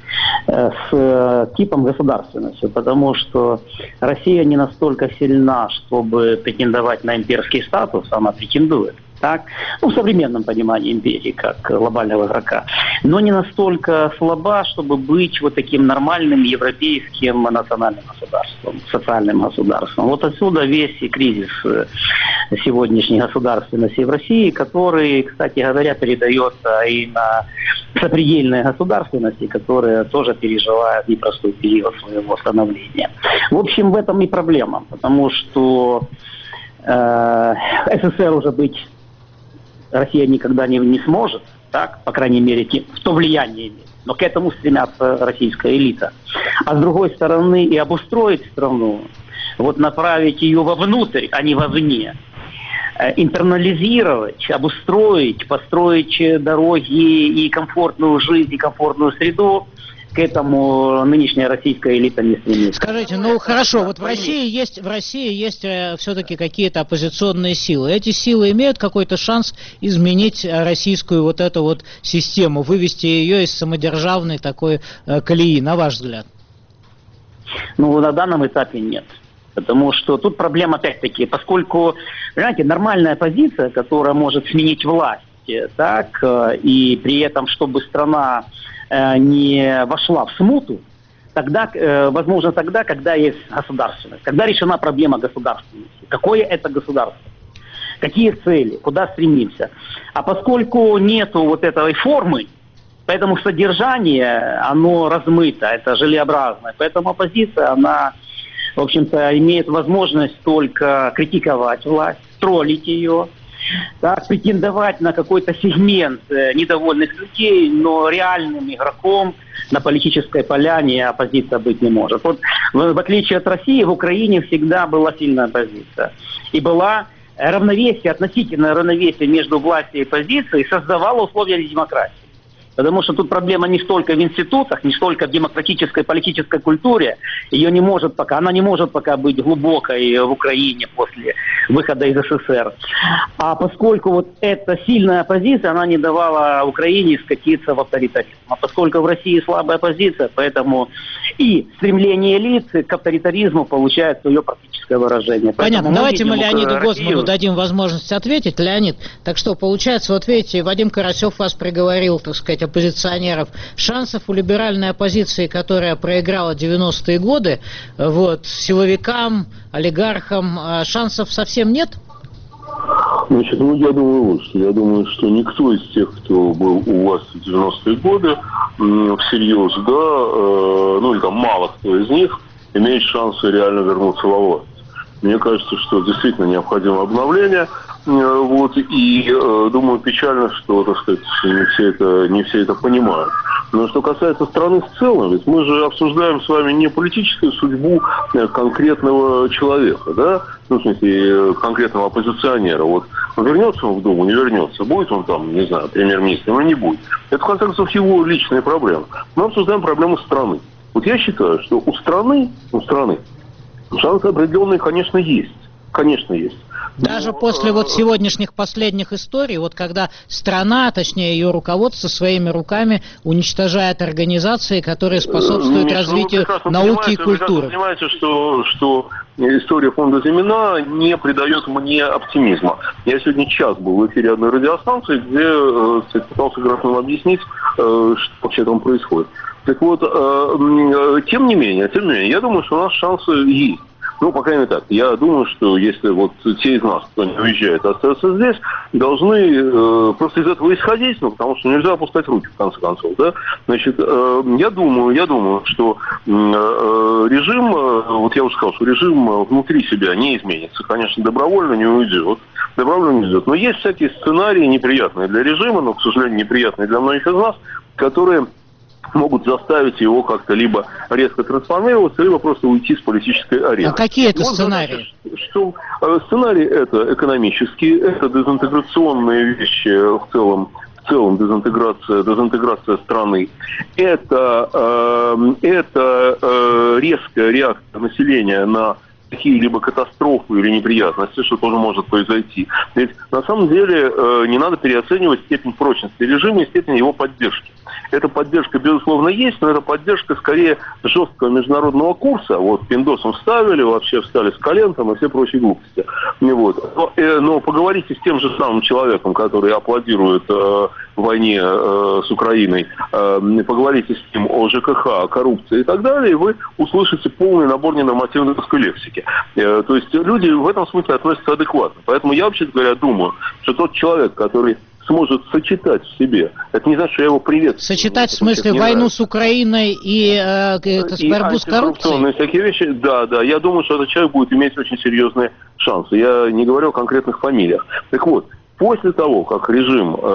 с типом государственности, потому что Россия не настолько сильна, чтобы претендовать на имперский статус, она претендует, так? Ну, в современном понимании империи, как глобального игрока, но не настолько слаба, чтобы быть вот таким нормальным европейским национальным государством, социальным государством. Вот отсюда весь и кризис сегодняшней государственности в России, который, кстати говоря, передается и на сопредельные государственности, которые тоже переживают непростой период своего становления. В общем, в этом и проблема, потому что э, СССР уже быть Россия никогда не, не сможет, так, по крайней мере, в то влияние имеет. Но к этому стремятся российская элита. А с другой стороны, и обустроить страну, вот направить ее вовнутрь, а не вовне, интернализировать, обустроить, построить дороги и комфортную жизнь, и комфортную среду, к этому нынешняя российская элита не стремится.
Скажите, ну хорошо, вот в России есть, в России есть э, все-таки какие-то оппозиционные силы. Эти силы имеют какой-то шанс изменить российскую вот эту вот систему, вывести ее из самодержавной такой э, колеи, на ваш взгляд?
Ну, на данном этапе нет. Потому что тут проблема опять-таки, поскольку, понимаете, нормальная позиция, которая может сменить власть, так, и при этом, чтобы страна не вошла в смуту, тогда, возможно, тогда, когда есть государственность, когда решена проблема государственности. Какое это государство? Какие цели? Куда стремимся? А поскольку нету вот этой формы, поэтому содержание, оно размыто, это желеобразное. Поэтому оппозиция, она, в общем-то, имеет возможность только критиковать власть, троллить ее, так, претендовать на какой-то сегмент э, недовольных людей, но реальным игроком на политической поляне оппозиция быть не может. Вот в, в отличие от России, в Украине всегда была сильная оппозиция. И была равновесие, относительное равновесие между властью и оппозицией создавало условия для демократии. Потому что тут проблема не столько в институтах, не столько в демократической политической культуре. Ее не может пока, она не может пока быть глубокой в Украине после выхода из СССР. А поскольку вот эта сильная оппозиция, она не давала Украине скатиться в авторитаризм. А поскольку в России слабая оппозиция, поэтому И стремление элит к авторитаризму получает свое практическое выражение.
Понятно.
Поэтому
Давайте мы Леониду
Россию...
Гозману дадим возможность ответить. Леонид, так что, получается, вот видите, Вадим Карасев вас приговорил, так сказать, оппозиционеров. Шансов у либеральной оппозиции, которая проиграла девяностые годы, вот, силовикам, олигархам, шансов совсем нет?
Значит, ну я думаю вот что. Я думаю, что никто из тех, кто был у власти в девяностые годы, всерьез, да, э, ну или там мало кто из них имеет шансы реально вернуться во власть. Мне кажется, что действительно необходимо обновление. Э, вот, и э, думаю, печально, что, так сказать, не все это, не все это понимают. Но что касается страны в целом, ведь мы же обсуждаем с вами не политическую судьбу конкретного человека, да, ну, в смысле, конкретного оппозиционера. Вот вернется он в Думу, не вернется, будет он там, не знаю, премьер-министром или не будет. Это, в конце концов, его личная проблема. Мы обсуждаем проблему страны. Вот я считаю, что у страны, у страны шансы определенные, конечно, есть. Конечно, есть.
Даже
Но,
после
э,
вот сегодняшних последних историй, вот когда страна, точнее ее руководство своими руками уничтожает организации, которые способствуют
Миш,
развитию
ну,
науки и
вы
культуры.
Вы понимаете, что, что история фонда Зимина не придает мне оптимизма. Я сегодня час был в эфире одной радиостанции, где э, пытался грамотно объяснить, э, что вообще там происходит. Так вот, э, тем не менее, тем не менее, я думаю, что у нас шансы есть. Ну, по крайней мере, так. Я думаю, что если вот те из нас, кто не уезжает, остаются здесь, должны э, просто из этого исходить, ну, потому что нельзя опускать руки, в конце концов, да. Значит, э, я думаю, я думаю, что э, режим, э, вот я уже сказал, что режим внутри себя не изменится. Конечно, добровольно не уйдет. Добровольно не уйдет. Но есть всякие сценарии неприятные для режима, но, к сожалению, неприятные для многих из нас, которые могут заставить его как-то либо резко трансформироваться, либо просто уйти с политической арены.
А какие это
вот
сценарии?
Задача, что, э, сценарии это экономические, это дезинтеграционные вещи в целом, в целом дезинтеграция, дезинтеграция страны. Это, э, это э, резкая реакция населения на какие-либо катастрофы или неприятности, что тоже может произойти. Ведь на самом деле э, не надо переоценивать степень прочности режима и степень его поддержки. Эта поддержка, безусловно, есть, но это поддержка скорее жесткого международного курса. Вот пиндосом вставили, вообще встали с колен там, и все прочие глупости. Вот. Но, э, но поговорите с тем же самым человеком, который аплодирует э, войне э, с Украиной, э, поговорите с ним о ЖКХ, о коррупции и так далее, и вы услышите полный набор ненормативной лексики. Э, то есть люди в этом смысле относятся адекватно. Поэтому я, вообще говоря, думаю, что тот человек, который сможет сочетать в себе, это не значит, что я его приветствую.
Сочетать в смысле войну нравится. С Украиной и, э, это, и борьбу с коррупцией?
Всякие вещи, да, да. Я думаю, что этот человек будет иметь очень серьезные шансы. Я не говорю о конкретных фамилиях. Так вот, после того, как режим э,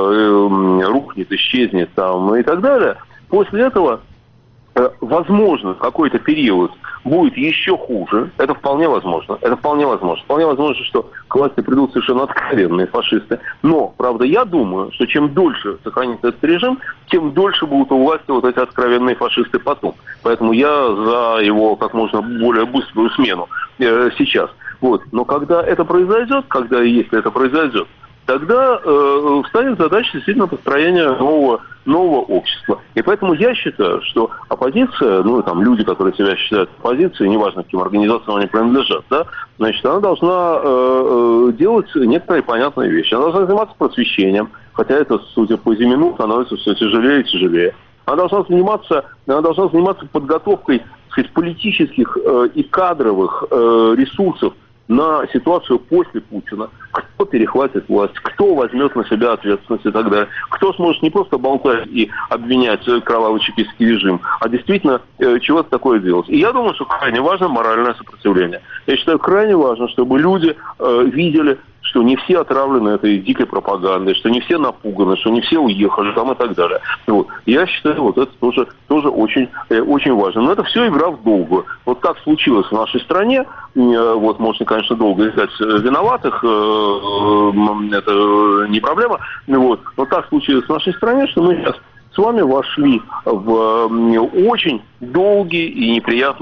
э, рухнет, исчезнет там и так далее, после этого э, возможно, какой-то период будет еще хуже. Это вполне возможно. Это вполне возможно. Вполне возможно, что к власти придут совершенно откровенные фашисты. Но, правда, я думаю, что чем дольше сохранится этот режим, тем дольше будут у власти вот эти откровенные фашисты потом. Поэтому я за его как можно более быструю смену э, сейчас. Вот. Но когда это произойдет, когда и если это произойдет, тогда э, встанет задача действительно построения нового, нового общества. И поэтому я считаю, что оппозиция, ну, там, люди, которые себя считают оппозицией, неважно, каким организациям они принадлежат, да, значит, она должна э, делать некоторые понятные вещи. Она должна заниматься просвещением, хотя это, судя по Зимину, становится все тяжелее и тяжелее. Она должна заниматься, она должна заниматься подготовкой, так сказать, политических э, и кадровых э, ресурсов на ситуацию после Путина. Кто перехватит власть, кто возьмет на себя ответственность и так далее. Кто сможет не просто болтать и обвинять кровавый чекистский режим, а действительно э, чего-то такое делать. И я думаю, что крайне важно моральное сопротивление. Я считаю, крайне важно, чтобы люди э, видели, что не все отравлены этой дикой пропагандой, что не все напуганы, что не все уехали там и так далее. Вот. Я считаю, вот это тоже, тоже очень, э, очень важно. Но это все игра в долгую. Вот так случилось в нашей стране. Э, вот можно, конечно, долго искать виноватых, э, э, это не проблема. Вот. Но так случилось в нашей стране, что мы сейчас с вами вошли в э, очень долгий и неприятный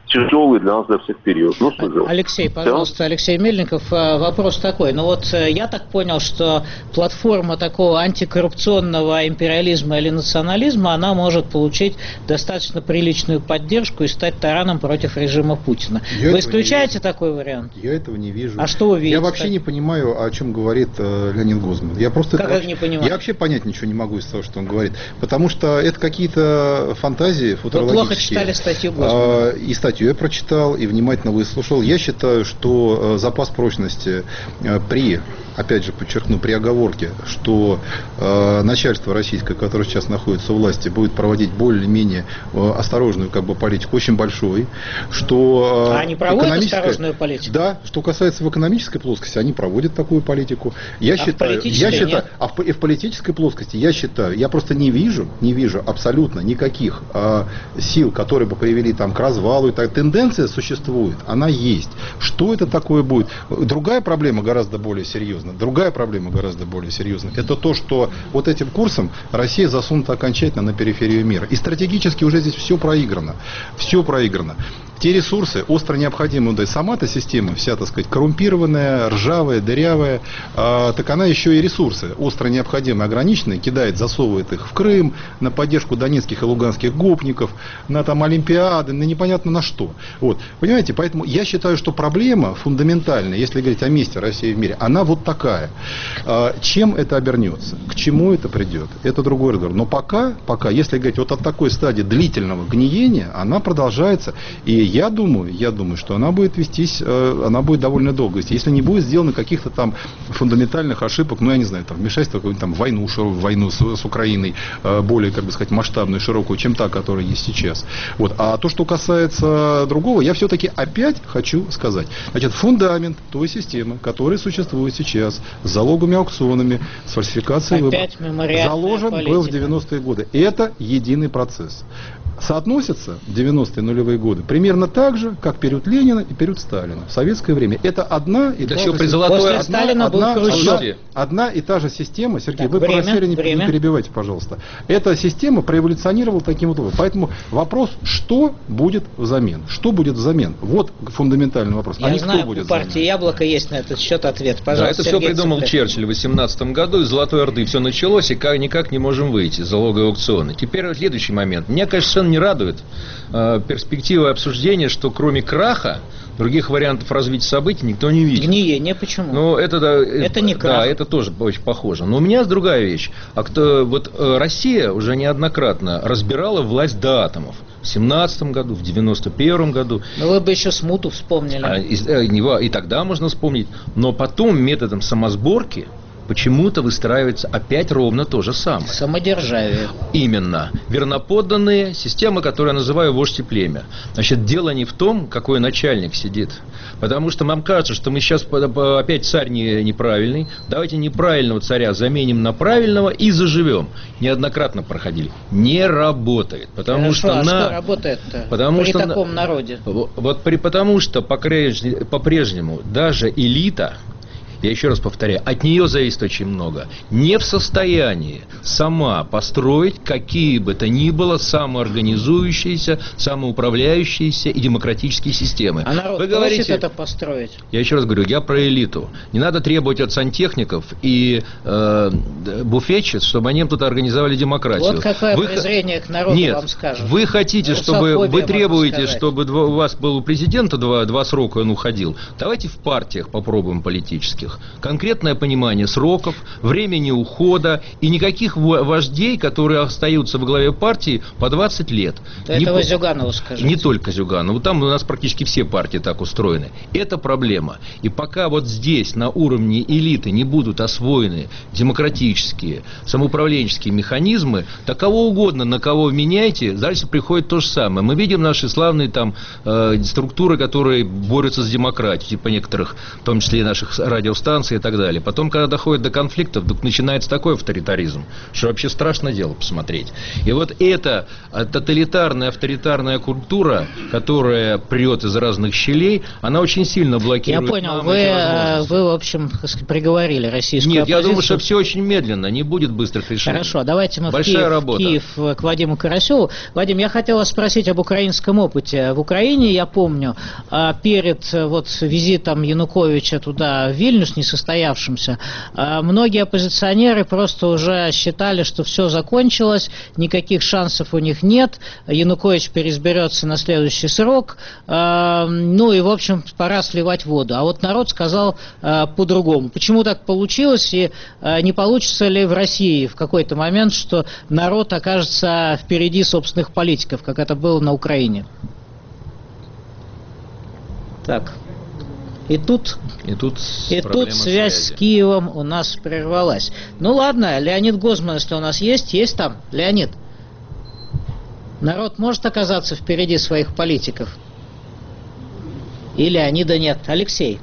тяжелый для нас, для всех период. Ну, что делать?
Алексей, пожалуйста, да? Алексей Мельников, вопрос такой. Ну вот я так понял, что платформа такого антикоррупционного империализма или национализма, она может получить достаточно приличную поддержку и стать тараном против режима Путина. Я вы исключаете такой вариант?
Я этого не вижу.
А что вы видите?
Я вообще не понимаю, о чем говорит э, Леонид Гозман. Я просто
как
это
вообще, не понимаю?
Я вообще понять ничего не могу из того, что он говорит. Потому что это какие-то фантазии футурологические.
Вы плохо читали статью Гозмана.
И статью я прочитал, и внимательно выслушал. Я считаю, что запас прочности при, опять же подчеркну, при оговорке, что э, начальство российское, которое сейчас находится у власти, будет проводить более-менее э, осторожную как бы, политику, очень большой. Что, э,
а они проводят осторожную политику?
Да, что касается в экономической плоскости, они проводят такую политику. Я
а
считаю,
в
я считаю,
нет?
а в, и в политической плоскости я считаю, я просто не вижу, не вижу абсолютно никаких э, сил, которые бы привели там, к развалу. И так. Тенденция существует, она есть. Что это такое будет? Другая проблема гораздо более серьезная. Другая проблема гораздо более серьезная. Это то, что вот этим курсом Россия засунута окончательно на периферию мира. И стратегически уже здесь все проиграно. Все проиграно. Те ресурсы остро необходимы. Да и сама-то система вся, так сказать, коррумпированная, ржавая, дырявая, а, так она еще и ресурсы остро необходимые, ограниченные, кидает, засовывает их в Крым, на поддержку донецких и луганских гопников, на там олимпиады, на непонятно на что. Вот. Понимаете, поэтому я считаю, что проблема фундаментальная, если говорить о месте России в мире, она вот такая. А, чем это обернется? К чему это придет? Это другой разговор. Но пока, пока, если говорить вот от такой стадии длительного гниения, она продолжается. И я думаю, я думаю, что она будет вестись, она будет довольно долго. Если не будет сделано каких-то там фундаментальных ошибок, ну, я не знаю, там, вмешательство в какую-нибудь там войну, войну с, с Украиной, более, как бы сказать, масштабную, широкую, чем та, которая есть сейчас. Вот. А то, что касается другого, я все-таки опять хочу сказать. Значит, фундамент той системы, которая существует сейчас, с залоговыми аукционами, с фальсификацией выборов, заложен политика. Был в девяностые годы. Это единый процесс. Соотносятся девяностые нулевые годы примерно так же, как период Ленина и период Сталина в советское время. Это одна и
да
та же
при золотой
одна, Сталина
одна,
был
одна, одна и та же система. Сергей,
так,
вы
время,
просили, не,
время.
не перебивайте, пожалуйста. Эта система проэволюционировала таким вот образом. Поэтому вопрос, что будет взамен? Что будет взамен? Вот фундаментальный вопрос.
Я
а не
знаю,
кто будет
у партии
взамен?
«Яблоко» есть на этот счет ответ. Пожалуйста,
да, это
Сергей
все придумал
Цыплев.
Черчилль в восемнадцатом году, из Золотой Орды все началось, и как, никак не можем выйти из залоговые аукционы. Теперь следующий момент. Меня, конечно, совершенно не радует э, перспектива обсуждения, что кроме краха других вариантов развития событий никто не видит.
Гниение, почему?
Ну, это, да,
это не крах.
Да, это тоже очень похоже. Но у меня другая вещь. А кто, вот Россия уже неоднократно разбирала власть до атомов. В семнадцатом году, в девяносто первом году.
Но вы бы еще смуту вспомнили.
А, и, и тогда можно вспомнить. Но потом методом самосборки почему-то выстраивается опять ровно то же самое.
Самодержавие.
Именно. Верноподданные, система, которую я называю вождь и племя. Значит, дело не в том, какой начальник сидит. Потому что нам кажется, что мы сейчас опять царь не, неправильный. Давайте неправильного царя заменим на правильного и заживем. Неоднократно проходили. Не работает. Потому
Хорошо,
что
а
на...
что работает-то
потому
при
что
таком
на...
народе?
Вот при... потому что по-прежнему даже элита, я еще раз повторяю, от нее зависит очень много, не в состоянии сама построить какие бы то ни было самоорганизующиеся, самоуправляющиеся и демократические системы.
А народ
Вы
просит
говорите,
это построить?
Я еще раз говорю, я про элиту. Не надо требовать от сантехников и э, буфетчиц, чтобы они тут организовали демократию.
Вот какое
вы...
презрение к народу
Нет,
вам скажут.
Вы хотите, чтобы вы требуете, чтобы два, у вас был у президента два, два срока, он уходил. Давайте в партиях попробуем политических. Конкретное понимание сроков, времени ухода и никаких вождей, которые остаются во главе партии по двадцать лет.
Это
не
вы
по...
Зюганову скажите.
Не только Зюганову. Там у нас практически все партии так устроены. Это проблема. И пока вот здесь на уровне элиты не будут освоены демократические, самоуправленческие механизмы, так кого угодно, на кого меняйте, дальше приходит то же самое. Мы видим наши славные там э, структуры, которые борются с демократией, типа некоторых, в том числе и наших радиостанций, станции и так далее. Потом, когда доходит до конфликтов, вдруг начинается такой авторитаризм, что вообще страшно дело посмотреть. И вот эта тоталитарная, авторитарная культура, которая прет из разных щелей, она очень сильно блокирует.
Я понял, вы, вы, в общем, приговорили российскую
Нет,
оппозицию.
я думаю, что все очень медленно, не будет быстрых решений.
Хорошо, давайте мы в
Большая
Киев,
работа.
в Киев к Вадиму Карасеву. Вадим, я хотел вас спросить об украинском опыте. В Украине, я помню, перед вот визитом Януковича туда, в Вильнюс, несостоявшимся, многие оппозиционеры просто уже считали, что все закончилось, никаких шансов у них нет, Янукович переизберется на следующий срок, ну и, в общем, пора сливать воду. А вот народ сказал по-другому. Почему так получилось, и не получится ли в России в какой-то момент, что народ окажется впереди собственных политиков, как это было на Украине? Так. И тут,
и тут,
и тут связь связи. с Киевом у нас прервалась. Ну ладно, Леонид Гозман, если у нас есть, есть там. Леонид, народ может оказаться впереди своих политиков? И Леонида нет. Алексей.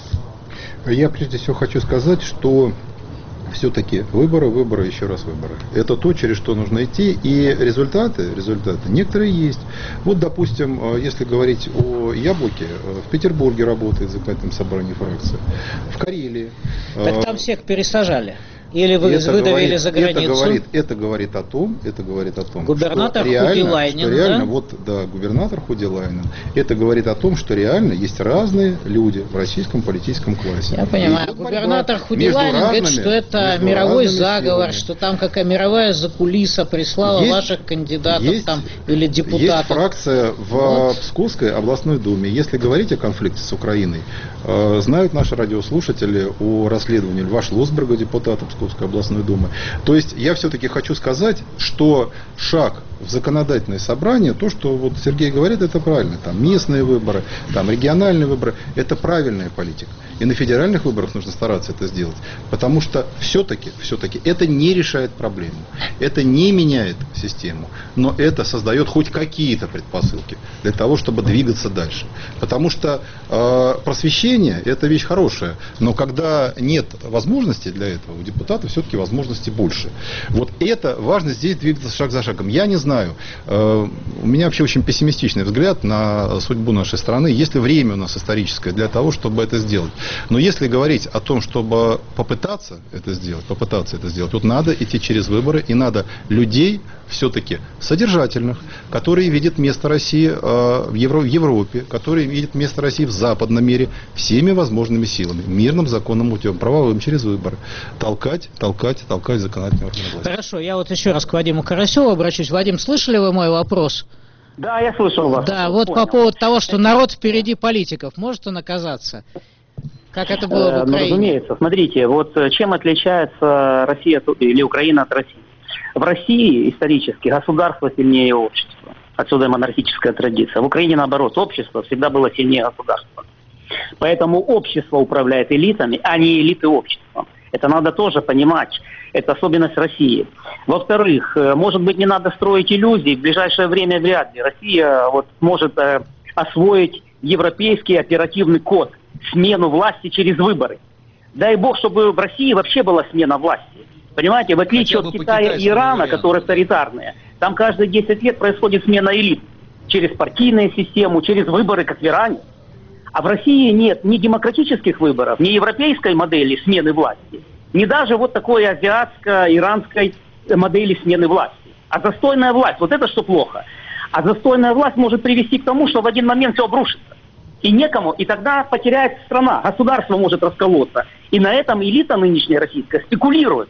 Я прежде всего хочу сказать, что все-таки выборы, выборы, еще раз выборы. Это то, через что нужно идти. И результаты, результаты некоторые есть. Вот, допустим, если говорить о Яблоке, в Петербурге работает законодательное собрание фракции. В Карелии.
Так там всех пересажали. Или вы выдавили говорит, за границу?
Это говорит, это говорит о том, это говорит о том,
губернатор
что реально,
Худилайнен,
что реально,
да?
вот, да, губернатор Худилайнен. Это говорит о том, что реально есть разные люди в российском политическом классе.
Я понимаю. Губернатор Худилайнен говорит, что это мировой заговор, силами. Что там какая мировая закулиса прислала есть, ваших кандидатов есть, там или депутатов.
Есть фракция в вот. Псковской областной думе. Если говорить о конфликте с Украиной, э, знают наши радиослушатели о расследовании Льва Шлосберга, депутата Псковской областной думы. То есть я все-таки хочу сказать, что шаг в законодательное собрание, то, что вот Сергей говорит, это правильно. Там местные выборы, там региональные выборы, это правильная политика. И на федеральных выборах нужно стараться это сделать. Потому что все-таки, все-таки это не решает проблему. Это не меняет систему. Но это создает хоть какие-то предпосылки для того, чтобы двигаться дальше. Потому что э, просвещение – это вещь хорошая. Но когда нет возможности для этого, у депутатов все-таки возможности больше. Вот это важно здесь двигаться шаг за шагом. Я не знаю. Э, у меня вообще очень пессимистичный взгляд на судьбу нашей страны. Есть ли время у нас историческое для того, чтобы это сделать? Но если говорить о том, чтобы попытаться это сделать, попытаться это сделать, вот надо идти через выборы, и надо людей все-таки содержательных, которые видят место России э, в, Евро, в Европе, которые видят место России в западном мире всеми возможными силами, мирным, законным путем, правовым, через выборы. Толкать, толкать, толкать законодательные органы власти.
Хорошо, я вот еще раз к Вадиму Карасеву обращусь. Вадим, слышали вы мой вопрос?
Да, я слышал вас.
Да, вот понял. По поводу того, что народ впереди политиков, может он оказаться? Как это было в Украине?
Ну, разумеется. Смотрите, вот чем отличается Россия или Украина от России? В России исторически государство сильнее общества. Отсюда монархическая традиция. В Украине, наоборот, общество всегда было сильнее государства. Поэтому общество управляет элитами, а не элиты обществом. Это надо тоже понимать. Это особенность России. Во-вторых, может быть, не надо строить иллюзий. В ближайшее время вряд ли Россия вот, может э, освоить европейский оперативный код. Смену власти через выборы. Дай бог, чтобы в России вообще была смена власти. Понимаете, в отличие от Китая и Ирана, которые авторитарные, там каждые десять лет происходит смена элит. Через партийную систему, через выборы, как в Иране. А в России нет ни демократических выборов, ни европейской модели смены власти, ни даже вот такой азиатско-иранской модели смены власти. А застойная власть, вот это что плохо. А застойная власть может привести к тому, что в один момент все обрушится. И некому, и тогда потеряется страна, государство может расколоться. И на этом элита нынешняя российская спекулирует.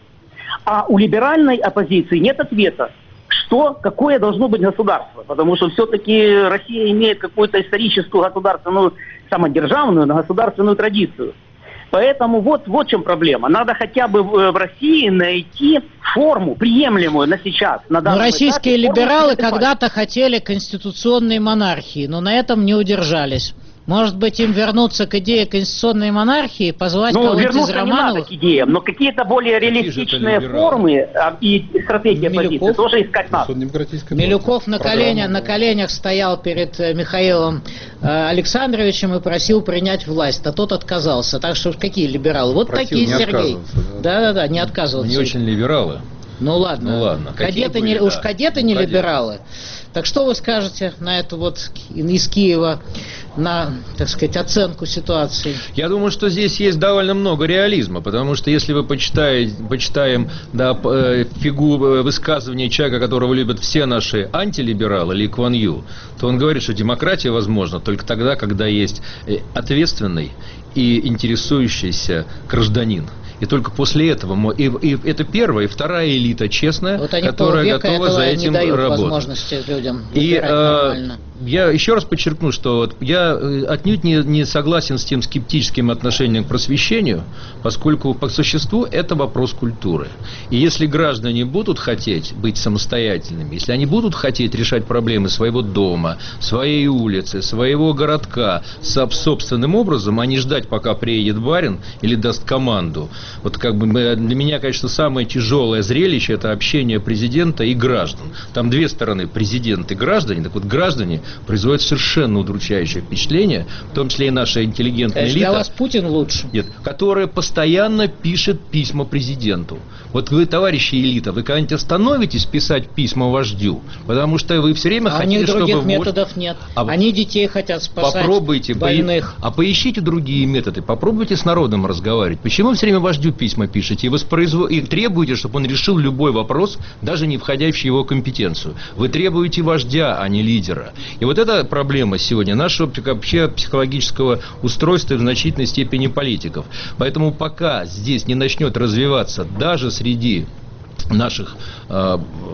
А у либеральной оппозиции нет ответа, что, какое должно быть государство. Потому что все-таки Россия имеет какую-то историческую государственную, самодержавную, но государственную традицию. Поэтому вот, вот в чем проблема. Надо хотя бы в, в России найти форму, приемлемую на сейчас. На
но российские этапе, либералы когда-то хотели конституционной монархии, но на этом не удержались. Может быть, им вернуться к идее конституционной монархии, позвать
ну,
кого-нибудь из
вернуться
Романовых?
не надо к идеям, но какие-то более реалистичные формы а, и стратегии позиции тоже искать надо.
Милюков на, коленя, на коленях стоял перед Михаилом э, Александровичем и просил принять власть, а тот отказался. Так что какие либералы? Вот просил такие, Сергей. Да-да-да, не отказываться.
Не очень либералы.
Ну ладно, ну, ладно. Кадеты были, не, да. Уж кадеты не кадеты. Либералы. Так что вы скажете на эту вот из Киева, на, так сказать, оценку ситуации?
Я думаю, что здесь есть довольно много реализма, потому что если вы почитаете, почитаем да, фигу высказывания человека, которого любят все наши антилибералы, Ли Куан Ю, то он говорит, что демократия возможна только тогда, когда есть ответственный и интересующийся гражданин. И только после этого, и, и это первая, и вторая элита честная, вот которая готова за этим
не
работать.
Возможности людям
и э, я еще раз подчеркну, что вот я отнюдь не, не согласен с тем скептическим отношением к просвещению, поскольку по существу это вопрос культуры. И если граждане будут хотеть быть самостоятельными, если они будут хотеть решать проблемы своего дома, своей улицы, своего городка собственным образом, а не ждать, пока приедет барин или даст команду. Вот как бы для меня, конечно, самое тяжелое зрелище – это общение президента и граждан. Там две стороны – президент и граждане. Так вот, граждане производят совершенно удручающее впечатление, в том числе и наша интеллигентная элита.
Для вас Путин лучше.
Нет, которая постоянно пишет письма президенту. Вот вы, товарищи элита, вы когда-нибудь остановитесь писать письма вождю? Потому что вы все время
а
хотите, чтобы...
А у них других методов нет. А Они детей хотят спасать,
попробуйте,
больных.
А поищите другие методы, попробуйте с народом разговаривать. Почему вы все время вождю письма пишете и, воспроизв... и требуете, чтобы он решил любой вопрос, даже не входящий в его компетенцию? Вы требуете вождя, а не лидера. И вот эта проблема сегодня нашего вообще психологического устройства и в значительной степени политиков. Поэтому пока здесь не начнет развиваться даже среди наших э,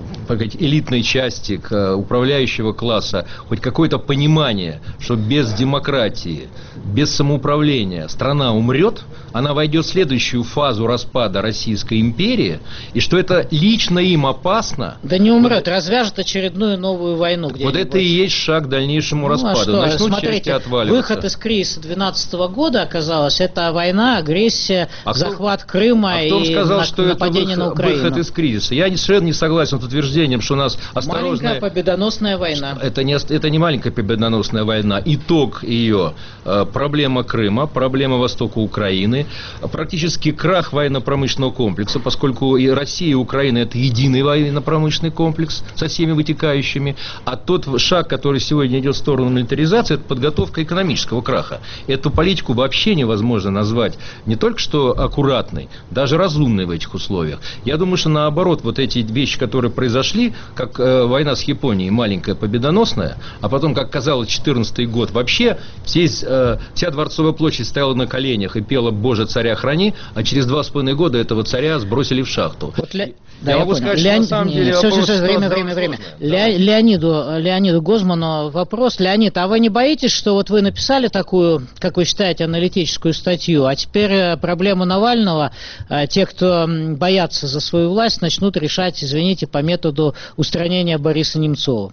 элитной части, к, управляющего класса, хоть какое-то понимание, что без демократии, без самоуправления страна умрет, она войдет в следующую фазу распада Российской империи, и что это лично им опасно.
Да не умрет, развяжет очередную новую войну где-нибудь.
Вот это и есть шаг к дальнейшему ну, распаду. А что?
Начнут Смотрите, выход из кризиса две тысячи двенадцатого года, оказалось, это война, агрессия, а захват кто, Крыма а
и
сказал,
на,
что нападение
это выход,
на Украину.
Выход из кризиса. Я совершенно не согласен с утверждением, что у нас осторожная...
Маленькая победоносная война.
Это не, это не маленькая победоносная война. Итог ее э, проблема Крыма, проблема востока Украины, практически крах военно-промышленного комплекса, поскольку и Россия, и Украина – это единый военно-промышленный комплекс со всеми вытекающими. А тот шаг, который сегодня идет в сторону милитаризации, это подготовка экономического краха. Эту политику вообще невозможно назвать не только что аккуратной, даже разумной в этих условиях. Я думаю, что наоборот, вот эти вещи, которые произошли, как э, война с Японией, маленькая победоносная, а потом, как казалось, четырнадцатый год, вообще здесь, э, вся Дворцовая площадь стояла на коленях и пела «Боже, царя храни», а через два с половиной года этого царя сбросили в шахту.
Вот Ле... Да, я, я могу понял. сказать, Леон... что на самом деле все, вопрос... Все, все, время, время, время. Да. Леониду, Леониду Гозману вопрос. Леонид, а вы не боитесь, что вот вы написали такую, как вы считаете, аналитическую статью, а теперь проблему Навального, те, кто боятся за свою власть, начнут решать, извините, по методу устранения Бориса Немцова?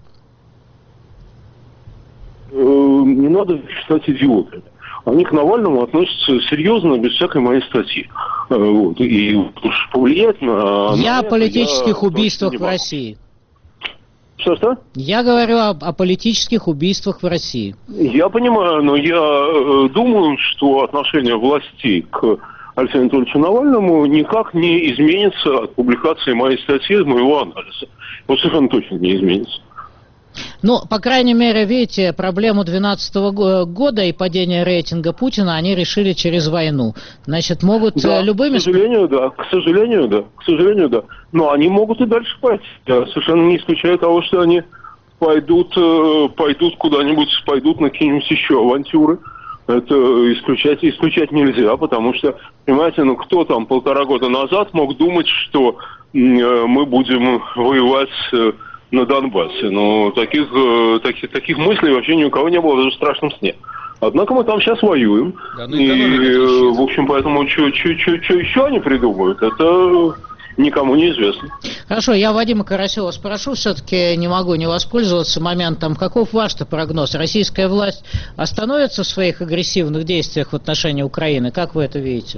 Не надо считать идиотами. Они к Навальному относятся серьезно, без всякой моей статьи. Вот. И уж повлиять на...
Я
на
о политических я убийствах в России.
Что-что?
Я говорю о, о политических убийствах в России.
Я понимаю, но я э, думаю, что отношение властей к Алексею Анатольевичу Навальному никак не изменится от публикации моей статьи, моего анализа. Вот совершенно точно не изменится.
Ну, по крайней мере, видите, проблему две тысячи двенадцатого года и падение рейтинга Путина они решили через войну. Значит, могут
да,
любыми...
к сожалению, да, к сожалению, да, к сожалению, да. Но они могут и дальше пойти. Я совершенно не исключаю того, что они пойдут, пойдут куда-нибудь, пойдут на какие-нибудь еще авантюры. Это исключать, исключать нельзя, потому что, понимаете, ну кто там полтора года назад мог думать, что мы будем воевать на Донбассе? Ну, таких, таких, таких мыслей вообще ни у кого не было даже в страшном сне. Однако мы там сейчас воюем. Да, ну и, и в общем, поэтому что еще они придумают? Это, никому не известно.
Хорошо, я Вадима Карасева спрошу, все-таки не могу не воспользоваться моментом. Каков ваш-то прогноз? Российская власть остановится в своих агрессивных действиях в отношении Украины? Как вы это видите?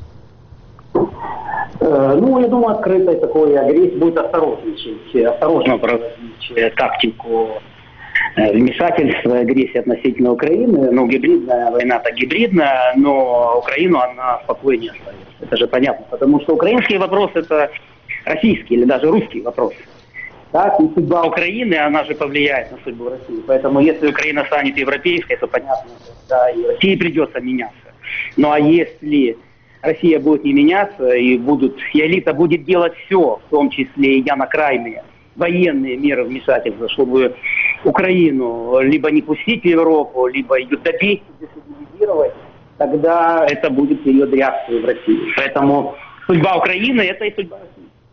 Ну, я думаю, открытой такой агрессии будет осторожничать, осторожно проводить тактику вмешательства, агрессии относительно Украины. Ну, гибридная война-то гибридная, но Украину она спокойнее оставит. Это же понятно, потому что украинский вопрос – это российский или даже русский вопрос. Так, и судьба Украины, она же повлияет на судьбу России. Поэтому если Украина станет европейской, то понятно, да, и России придется меняться. Ну, а если Россия будет не меняться, и будут, и элита будет делать все, в том числе и я на крайние военные меры вмешательства, чтобы Украину либо не пустить в Европу, либо ее добить, дестабилизировать, тогда это будет период реакции в России. Поэтому судьба Украины – это и судьба России.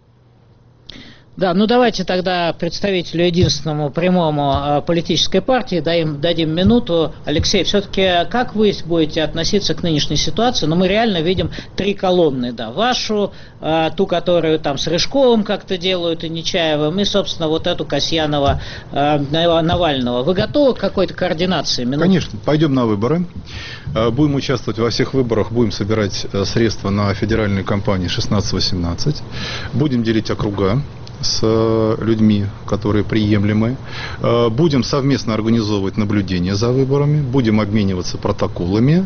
Да, ну давайте тогда представителю единственному прямому э, политической партии дадим, дадим минуту. Алексей, все-таки как вы будете относиться к нынешней ситуации? Ну, мы реально видим три колонны, да, вашу, э, ту, которую там с Рыжковым как-то делают и Нечаевым, и, собственно, вот эту Касьянова, э, Навального. Вы готовы к какой-то координации? Минуту.
Конечно, пойдем на выборы. Будем участвовать во всех выборах, будем собирать средства на федеральные кампании шестнадцать восемнадцать. Будем делить округа с людьми, которые приемлемы. Будем совместно организовывать наблюдение за выборами, будем обмениваться протоколами,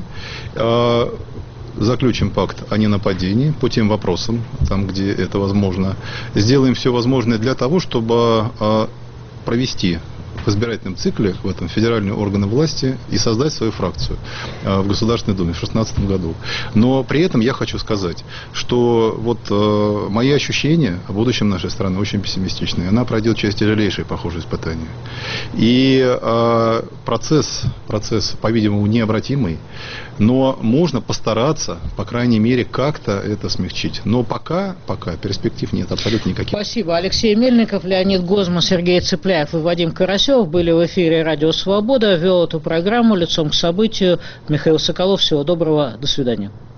заключим пакт о ненападении по тем вопросам, там, где это возможно. Сделаем все возможное для того, чтобы провести в избирательном цикле, в этом федеральные органы власти и создать свою фракцию э, в Государственной Думе в две тысячи шестнадцатом году. Но при этом я хочу сказать, что вот э, мои ощущения о будущем нашей страны очень пессимистичные. Она пройдет через тяжелейшие, похожие испытания. И э, процесс, процесс, по-видимому, необратимый, но можно постараться, по крайней мере, как-то это смягчить. Но пока, пока перспектив нет абсолютно никаких.
Спасибо. Алексей Мельников, Леонид Гозман, Сергей Цыпляев и Вадим Карасев были в эфире Радио Свобода. Вел эту программу лицом к событию Михаил Соколов. Всего доброго. До свидания.